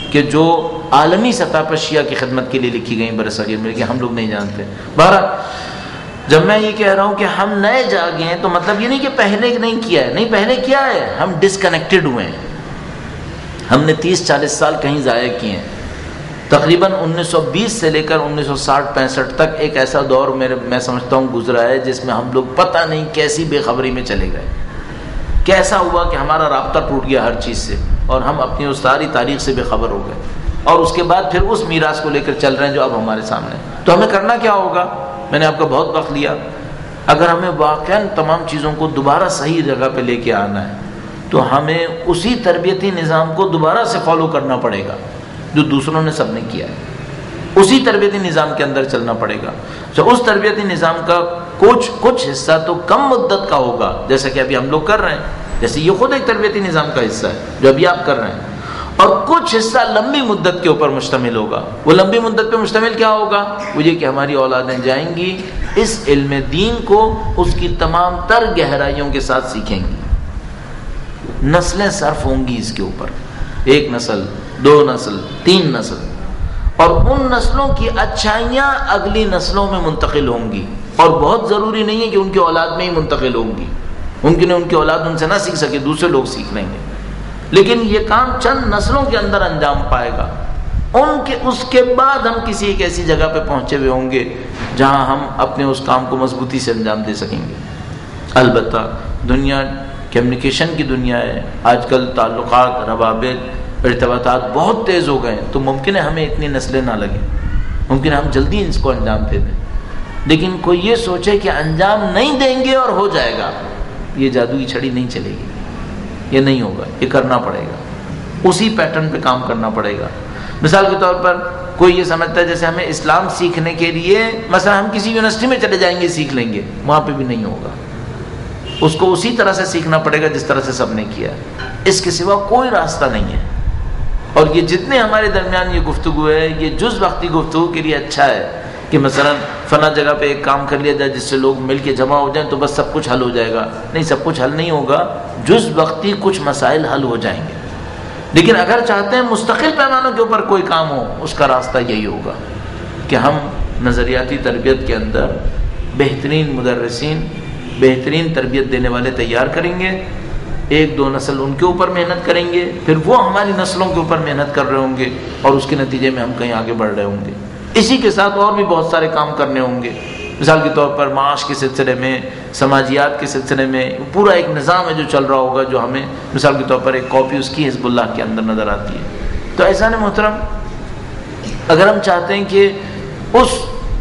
کہ جو عالمی سطح پر شیعہ کی خدمت کے لیے لکھی گئی برصغیر میں، کہ ہم لوگ نہیں جانتے. بہرحال جب میں یہ کہہ رہا ہوں کہ ہم نئے جاگے ہیں تو مطلب یہ نہیں کہ پہلے نہیں کیا ہے، نہیں پہلے کیا ہے، ہم ڈسکنیکٹڈ ہوئے ہیں. ہم نے 30-40 سال کہیں ضائع کیے ہیں. تقریباً 1920 سے لے کر 1960-65 تک ایک ایسا دور میں سمجھتا ہوں گزرا ہے جس میں ہم لوگ پتہ نہیں کیسی بے خبری میں چلے گئے. کیسا ہوا کہ ہمارا رابطہ ٹوٹ گیا ہر چیز سے، اور ہم اپنی اس ساری تاریخ سے بے خبر ہو گئے، اور اس کے بعد پھر اس میراث کو لے کر چل رہے ہیں جو اب ہمارے سامنے. تو ہمیں کرنا کیا ہوگا؟ میں نے آپ کا بہت وقت لیا. اگر ہمیں واقعاً تمام چیزوں کو دوبارہ صحیح جگہ پہ لے کے آنا ہے تو ہمیں اسی تربیتی نظام کو دوبارہ سے فالو کرنا پڑے گا جو دوسروں نے سب نے کیا ہے. اسی تربیتی نظام کے اندر چلنا پڑے گا. تو اس تربیتی نظام کا کچھ حصہ تو کم مدت کا ہوگا، جیسا کہ ابھی ہم لوگ کر رہے ہیں. جیسے یہ خود ایک تربیتی نظام کا حصہ ہے جو ابھی آپ کر رہے ہیں، اور کچھ حصہ لمبی مدت کے اوپر مشتمل ہوگا. وہ لمبی مدت پہ مشتمل کیا ہوگا؟ وہ یہ کہ ہماری اولادیں جائیں گی اس علم دین کو اس کی تمام تر گہرائیوں کے ساتھ سیکھیں گی. نسلیں صرف ہوں گی اس کے اوپر، 1 نسل، 2 نسل، 3 نسل، اور ان نسلوں کی اچھائیاں اگلی نسلوں میں منتقل ہوں گی. اور بہت ضروری نہیں ہے کہ ان کی اولاد میں ہی منتقل ہوں گی، ممکن ہے ان کی اولاد ان سے نہ سیکھ سکے، دوسرے لوگ سیکھ لیں گے، لیکن یہ کام چند نسلوں کے اندر انجام پائے گا. اس کے بعد ہم کسی ایک ایسی جگہ پہ پہنچے ہوئے ہوں گے جہاں ہم اپنے اس کام کو مضبوطی سے انجام دے سکیں گے. البتہ دنیا کمیونیکیشن کی دنیا ہے، آج کل تعلقات، روابط، ارتباطات بہت تیز ہو گئے ہیں، تو ممکن ہے ہمیں اتنی نسلیں نہ لگیں، ممکن ہے ہم جلدی اس کو انجام دے دیں. لیکن کوئی یہ سوچے کہ انجام نہیں دیں گے اور ہو جائے گا، یہ جادوئی چھڑی نہیں چلے گی، یہ نہیں ہوگا. یہ کرنا پڑے گا، اسی پیٹرن پہ کام کرنا پڑے گا. مثال کے طور پر کوئی یہ سمجھتا ہے جیسے ہمیں اسلام سیکھنے کے لیے مثلا ہم کسی یونیورسٹی میں چلے جائیں گے سیکھ لیں گے، وہاں پہ بھی نہیں ہوگا. اس کو اسی طرح سے سیکھنا پڑے گا جس طرح سے سب نے کیا ہے. اس کے سوا کوئی راستہ نہیں ہے. اور یہ جتنے ہمارے درمیان یہ گفتگو ہے، یہ جز وقتی گفتگو کے لیے اچھا ہے کہ مثلا فلاں جگہ پہ ایک کام کر لیا جائے جس سے لوگ مل کے جمع ہو جائیں تو بس سب کچھ حل ہو جائے گا. نہیں، سب کچھ حل نہیں ہوگا، جز وقتی کچھ مسائل حل ہو جائیں گے. لیکن اگر چاہتے ہیں مستقل پیمانوں کے اوپر کوئی کام ہو، اس کا راستہ یہی ہوگا کہ ہم نظریاتی تربیت کے اندر بہترین مدرسین، بہترین تربیت دینے والے تیار کریں گے. 1-2 نسل ان کے اوپر محنت کریں گے، پھر وہ ہماری نسلوں کے اوپر محنت کر رہے ہوں گے، اور اس کے نتیجے میں ہم کہیں آگے بڑھ رہے ہوں گے. اسی کے ساتھ اور بھی بہت سارے کام کرنے ہوں گے. مثال کے طور پر معاش کے سلسلے میں، سماجیات کے سلسلے میں پورا ایک نظام ہے جو چل رہا ہوگا، جو ہمیں مثال کے طور پر ایک کاپی اس کی حزب اللہ کے اندر نظر آتی ہے. تو ایسا نہیں محترم، اگر ہم چاہتے ہیں کہ اس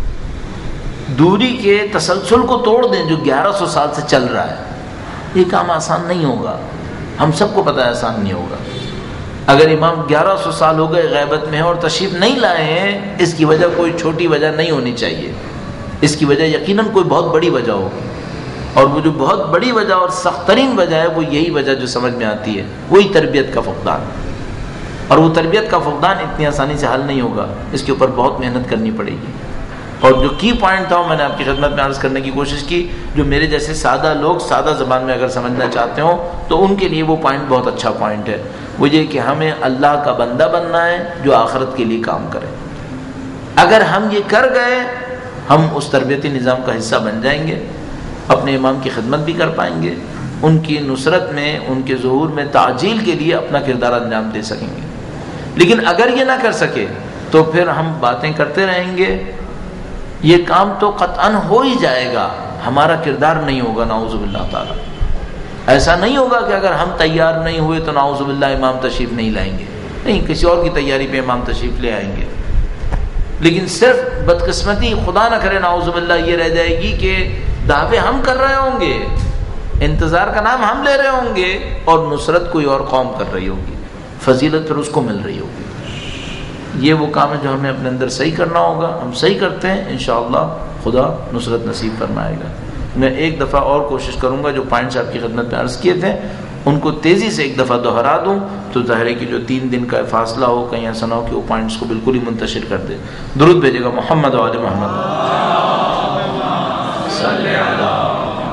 دوری کے تسلسل کو توڑ دیں جو 1100 سال سے چل رہا ہے، یہ کام آسان نہیں ہوگا. ہم سب کو پتہ ہے آسان نہیں ہوگا. اگر امام 1100 سال ہو گئے غیبت میں ہیں اور تشریف نہیں لائے ہیں، اس کی وجہ کوئی چھوٹی وجہ نہیں ہونی چاہیے. اس کی وجہ یقیناً کوئی بہت بڑی وجہ ہوگی، اور وہ جو بہت بڑی وجہ اور سخت ترین وجہ ہے وہ یہی وجہ جو سمجھ میں آتی ہے، وہی تربیت کا فقدان. اور وہ تربیت کا فقدان اتنی آسانی سے حل نہیں ہوگا، اس کے اوپر بہت محنت کرنی پڑے گی. اور جو کی پوائنٹ تھا وہ میں نے آپ کی خدمت میں عرض کرنے کی کوشش کی. جو میرے جیسے سادہ لوگ سادہ زبان میں اگر سمجھنا چاہتے ہوں تو ان کے لیے وہ پوائنٹ بہت اچھا پوائنٹ ہے. وہ یہ کہ ہمیں اللہ کا بندہ بننا ہے جو آخرت کے لیے کام کرے. اگر ہم یہ کر گئے، ہم اس تربیتی نظام کا حصہ بن جائیں گے، اپنے امام کی خدمت بھی کر پائیں گے، ان کی نصرت میں، ان کے ظہور میں تعجیل کے لیے اپنا کردار انجام دے سکیں گے. لیکن اگر یہ نہ کر سکے تو پھر ہم باتیں کرتے رہیں گے. یہ کام تو قطعاً ہو ہی جائے گا، ہمارا کردار نہیں ہوگا. نعوذ باللہ تعالی ایسا نہیں ہوگا کہ اگر ہم تیار نہیں ہوئے تو نعوذ باللہ امام تشریف نہیں لائیں گے. نہیں، کسی اور کی تیاری پہ امام تشریف لے آئیں گے. لیکن صرف بدقسمتی خدا نہ کرے نعوذ باللہ یہ رہ جائے گی کہ دعوے ہم کر رہے ہوں گے، انتظار کا نام ہم لے رہے ہوں گے، اور نصرت کوئی اور قوم کر رہی ہوگی، فضیلت پھر اس کو مل رہی ہوگی. یہ وہ کام ہے جو ہمیں اپنے اندر صحیح کرنا ہوگا. ہم صحیح کرتے ہیں انشاءاللہ خدا نصرت نصیب فرمائے گا. میں ایک دفعہ اور کوشش کروں گا جو پوائنٹس آپ کی خدمت میں عرض کیے تھے ان کو تیزی سے ایک دفعہ دہرا دوں، تو ظاہر ہے کہ جو 3 دن کا فاصلہ ہو کہیں ایسا نہ ہو کہ وہ پوائنٹس کو بالکل ہی منتشر کر دے. درود بھیجے گا محمد و آل محمد. صلی علی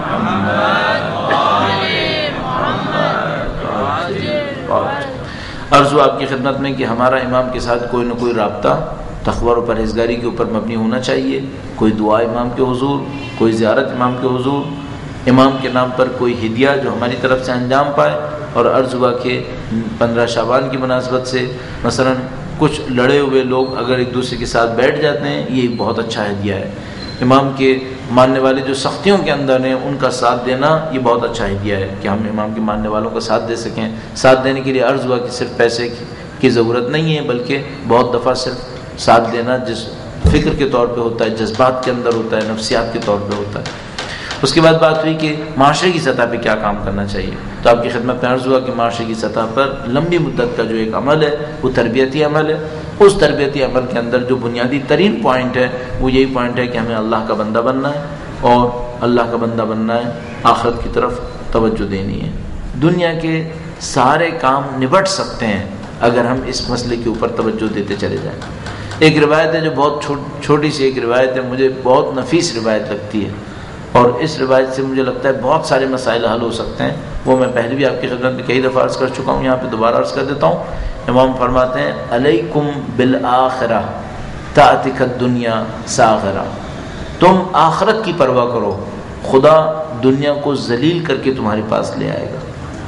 محمد. عرض ہوا آپ کی خدمت میں کہ ہمارا امام کے ساتھ کوئی نہ کوئی رابطہ تقوی اور پرہیزگاری کے اوپر مبنی ہونا چاہیے، کوئی دعا امام کے حضور، کوئی زیارت امام کے حضور، امام کے نام پر کوئی ہدیہ جو ہماری طرف سے انجام پائے۔ اور عرض ہوا کہ 15 شعبان کی مناسبت سے مثلا کچھ لڑے ہوئے لوگ اگر ایک دوسرے کے ساتھ بیٹھ جاتے ہیں، یہ ایک بہت اچھا ہدیہ ہے۔ امام کے ماننے والے جو سختیوں کے اندر ہیں ان کا ساتھ دینا یہ بہت اچھا ہدیہ ہے کہ ہم امام کے ماننے والوں کا ساتھ دے سکیں۔ ساتھ دینے کے لیے عرض ہوا کہ صرف پیسے کی ضرورت نہیں ہے، بلکہ بہت دفعہ صرف ساتھ دینا جس فکر کے طور پہ ہوتا ہے، جذبات کے اندر ہوتا ہے، نفسیات کے طور پہ ہوتا ہے۔ اس کے بعد بات ہوئی کہ معاشرے کی سطح پہ کیا کام کرنا چاہیے، تو آپ کی خدمت میں عرض ہوا کہ معاشرے کی سطح پر لمبی مدت کا جو ایک عمل ہے وہ تربیتی عمل ہے۔ اس تربیتی عمل کے اندر جو بنیادی ترین پوائنٹ ہے وہ یہی پوائنٹ ہے کہ ہمیں اللہ کا بندہ بننا ہے، اور اللہ کا بندہ بننا ہے آخرت کی طرف توجہ دینی ہے۔ دنیا کے سارے کام نبٹ سکتے ہیں اگر ہم اس مسئلے کے اوپر توجہ دیتے چلے جائیں۔ ایک روایت ہے جو بہت چھوٹی سی ایک روایت ہے، مجھے بہت نفیس روایت لگتی ہے، اور اس روایت سے مجھے لگتا ہے بہت سارے مسائل حل ہو سکتے ہیں۔ وہ میں پہلے بھی آپ کی خدمت میں کئی دفعہ عرض کر چکا ہوں، یہاں پہ دوبارہ عرض کر دیتا ہوں۔ امام فرماتے ہیں علیکم بالآخرہ تأتک الدنیا ساغرہ، تم آخرت کی پرواہ کرو، خدا دنیا کو ذلیل کر کے تمہارے پاس لے آئے گا۔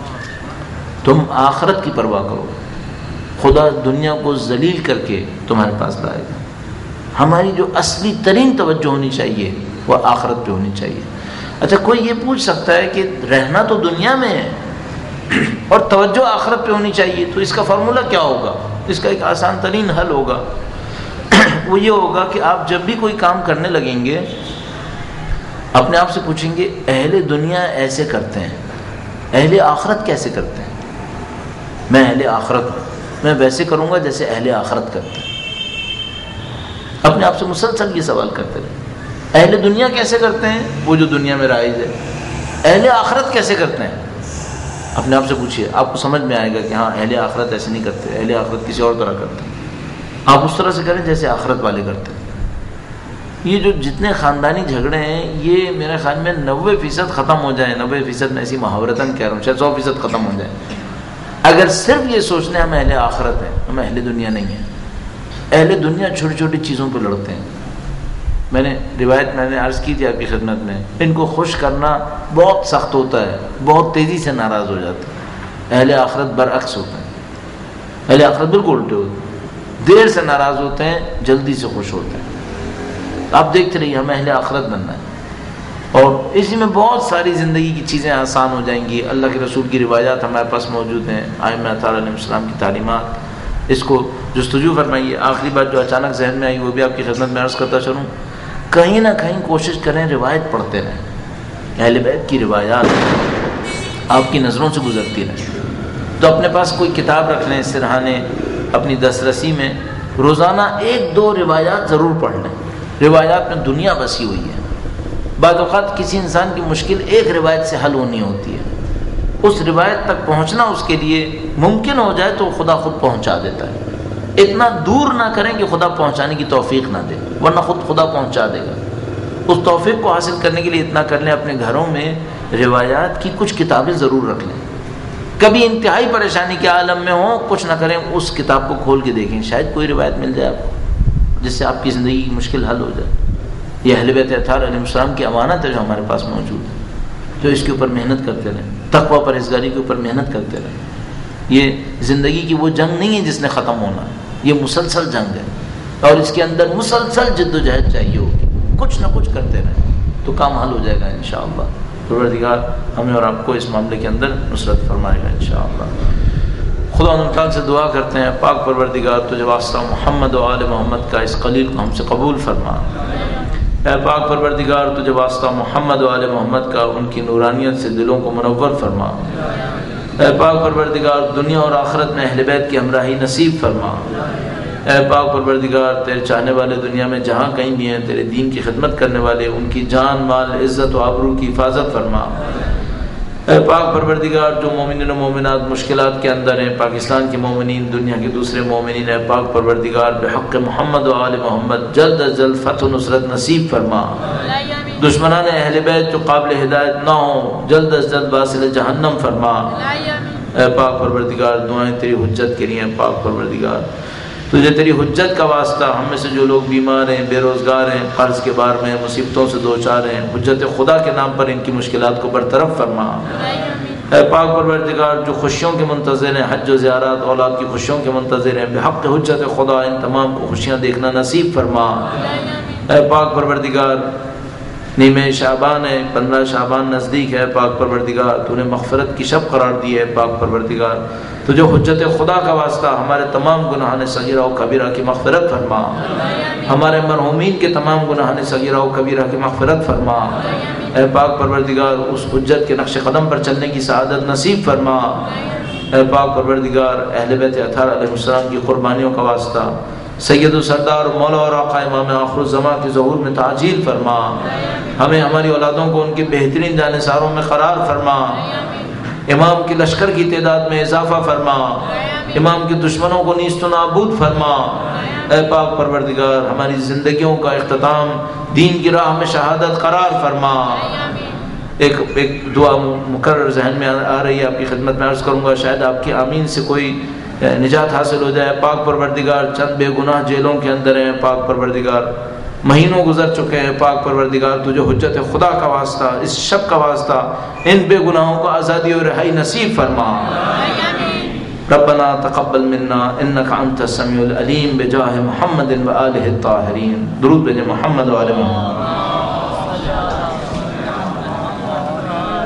تم آخرت کی پرواہ کرو، خدا دنیا کو ذلیل کر کے تمہارے پاس لائے گا۔ ہماری جو اصلی ترین توجہ ہونی چاہیے وہ آخرت پہ ہونی چاہیے۔ اچھا کوئی یہ پوچھ سکتا ہے کہ رہنا تو دنیا میں ہے اور توجہ آخرت پہ ہونی چاہیے، تو اس کا فارمولہ کیا ہوگا؟ اس کا ایک آسان ترین حل ہوگا، وہ یہ ہوگا کہ آپ جب بھی کوئی کام کرنے لگیں گے اپنے آپ سے پوچھیں گے اہل دنیا ایسے کرتے ہیں، اہل آخرت کیسے کرتے ہیں؟ میں اہل آخرت ہوں، میں ویسے کروں گا جیسے اہل آخرت کرتے ہیں۔ اپنے آپ سے مسلسل یہ سوال کرتے رہیں۔ اہل دنیا کیسے کرتے ہیں؟ وہ جو دنیا میں رائج ہے۔ اہل آخرت کیسے کرتے ہیں؟ اپنے آپ سے پوچھئے، آپ کو سمجھ میں آئے گا کہ ہاں اہل آخرت ایسے نہیں کرتے، اہل آخرت کسی اور طرح کرتے ہیں۔ آپ اس طرح سے کریں جیسے آخرت والے کرتے ہیں۔ یہ جو جتنے خاندانی جھگڑے ہیں یہ میرے خیال میں 90% ختم ہو جائیں، 90% میں ایسی محاورتاً کہہ رہا ہوں، شاید 100% ختم ہو جائیں اگر صرف یہ سوچنے ہم اہل آخرت ہیں، ہم اہل دنیا نہیں ہیں۔ اہل دنیا چھوٹی چھوٹی چیزوں پہ لڑتے ہیں۔ میں نے عرض کی تھی آپ کی خدمت میں، ان کو خوش کرنا بہت سخت ہوتا ہے، بہت تیزی سے ناراض ہو جاتے ہیں۔ اہل آخرت برعکس ہوتے ہیں، اہل آخرت بالکل الٹے ہوتے ہیں، دیر سے ناراض ہوتے ہیں، جلدی سے خوش ہوتے ہیں۔ آپ دیکھتے رہیے، ہمیں اہل آخرت بننا ہے، اور اسی میں بہت ساری زندگی کی چیزیں آسان ہو جائیں گی۔ اللہ کے رسول کی روایات ہمارے پاس موجود ہیں، ائمہ اطہار علیہ السلام کی تعلیمات، اس کو جستجو فرمائیے۔ آخری بات جو اچانک ذہن میں آئی وہ بھی آپ کی خدمت میں عرض کرتا چلوں، کہیں نہ کہیں کوشش کریں روایت پڑھتے رہیں، اہل بیت کی روایات آپ کی نظروں سے گزرتی رہیں۔ تو اپنے پاس کوئی کتاب رکھ لیں سرہانے اپنی دسترسی میں، روزانہ 1-2 روایات ضرور پڑھ لیں۔ روایات میں دنیا بسی ہوئی ہے، بعض اوقات کسی انسان کی مشکل ایک روایت سے حل ہونی ہوتی ہے، اس روایت تک پہنچنا اس کے لیے ممکن ہو جائے تو خدا خود پہنچا دیتا ہے۔ اتنا دور نہ کریں کہ خدا پہنچانے کی توفیق نہ دے، ورنہ خود خدا پہنچا دے گا۔ اس توفیق کو حاصل کرنے کے لیے اتنا کر لیں، اپنے گھروں میں روایات کی کچھ کتابیں ضرور رکھ لیں۔ کبھی انتہائی پریشانی کے عالم میں ہوں، کچھ نہ کریں، اس کتاب کو کھول کے دیکھیں، شاید کوئی روایت مل جائے آپ کو جس سے آپ کی زندگی کی مشکل حل ہو جائے۔ یہ اہل بیت اطہار علیہ السلام کی امانت ہے جو ہمارے پاس موجود ہے، جو اس کے اوپر محنت کرتے رہیں، تقویٰ پرہیزگاری کے اوپر محنت کرتے رہیں۔ یہ زندگی کی وہ جنگ نہیں ہے جس نے ختم ہونا، یہ مسلسل جنگ ہے، اور اس کے اندر مسلسل جد و جہد چاہیے ہوگی، کچھ نہ کچھ کرتے رہیں تو کام حل ہو جائے گا انشاءاللہ۔ پروردگار ہمیں اور آپ کو اس معاملے کے اندر نصرت فرمائے گا انشاءاللہ۔ خدا تعالیٰ سے دعا کرتے ہیں، پاک پروردگار تجھے واسطہ محمد و آل محمد کا اس قلیل کو ہم سے قبول فرما۔ اے پاک پروردگار تجھے واسطہ محمد و آل محمد کا ان کی نورانیت سے دلوں کو منور فرما۔ اے پاک پروردگار دنیا اور آخرت میں اہل بیت کی ہمراہی نصیب فرما۔ اے پاک پروردگار تیرے چاہنے والے دنیا میں جہاں کہیں بھی ہیں، تیرے دین کی خدمت کرنے والے، ان کی جان مال عزت و آبرو کی حفاظت فرما۔ اے پاک پروردگار جو مومنین و مومنات مشکلات کے اندر ہیں، پاکستان کے مومنین، دنیا کے دوسرے مومنین، اے پاک پروردگار بحق محمد و آل محمد جلد از جلد فتح و نصرت نصیب فرما۔ دشمنان اہل بیت جو قابل ہدایت نہ ہوں، جلد از جلد واصل جہنم فرما۔ اے پاک پروردگار دعائیں تیری حجت کے لیے ہیں پاک پروردگار، تجھے تیری حجت کا واسطہ ہم میں سے جو لوگ بیمار ہیں، بے روزگار ہیں، قرض کے بار میں مصیبتوں سے دوچار ہیں، حجت خدا کے نام پر ان کی مشکلات کو برطرف فرما۔ اے پاک پروردگار جو خوشیوں کے منتظر ہیں، حج و زیارات اولاد کی خوشیوں کے منتظر ہیں، بحق حجت خدا ان تمام کو خوشیاں دیکھنا نصیب فرما۔ اے پاک پروردگار نیمہ شعبان ہے، 15 شعبان نزدیک ہے، پاک پروردگار تو نے مغفرت کی شب قرار دی ہے پاک پروردگار، تو جو حجت خدا کا واسطہ ہمارے تمام گناہان صغیرہ و کبیرہ کی مغفرت فرما، ہمارے مرحومین کے تمام گناہان صغیرہ و کبیرہ کی مغفرت فرما۔ اے پاک پروردگار اس حجت کے نقش قدم پر چلنے کی سعادت نصیب فرما۔ اے پاک پروردگار اہل بیت اطہار علیہ السلام کی قربانیوں کا واسطہ سید و سردار مولا اور آقا امام آخر الزمان کے ظہور میں تعجیل فرما، ہمیں ہماری اولادوں کو ان کے بہترین جانثاروں میں قرار فرما، امام کے لشکر کی تعداد میں اضافہ فرما، امام کے دشمنوں کو نیست و نابود فرما۔ اے پاک پروردگار ہماری زندگیوں کا اختتام دین کی راہ میں شہادت قرار فرما۔ ایک دعا مقرر ذہن میں آ رہی ہے، آپ کی خدمت میں عرض کروں گا، شاید آپ کی آمین سے کوئی نجات حاصل ہو جائے۔ پاک پروردگار چند بے گناہ جیلوں کے اندر ہیں پاک پروردگار، مہینوں گزر چکے ہیں پاک پروردگار، تجھے حجت خدا کا واسطہ اس شب کا واسطہ ان بے گناہوں کو آزادی اور رہائی نصیب فرما۔ ربنا تقبل منا انك انت السميع العليم بجاه محمد وآله الطاهرين۔ درود بجاه محمد و آل محمد۔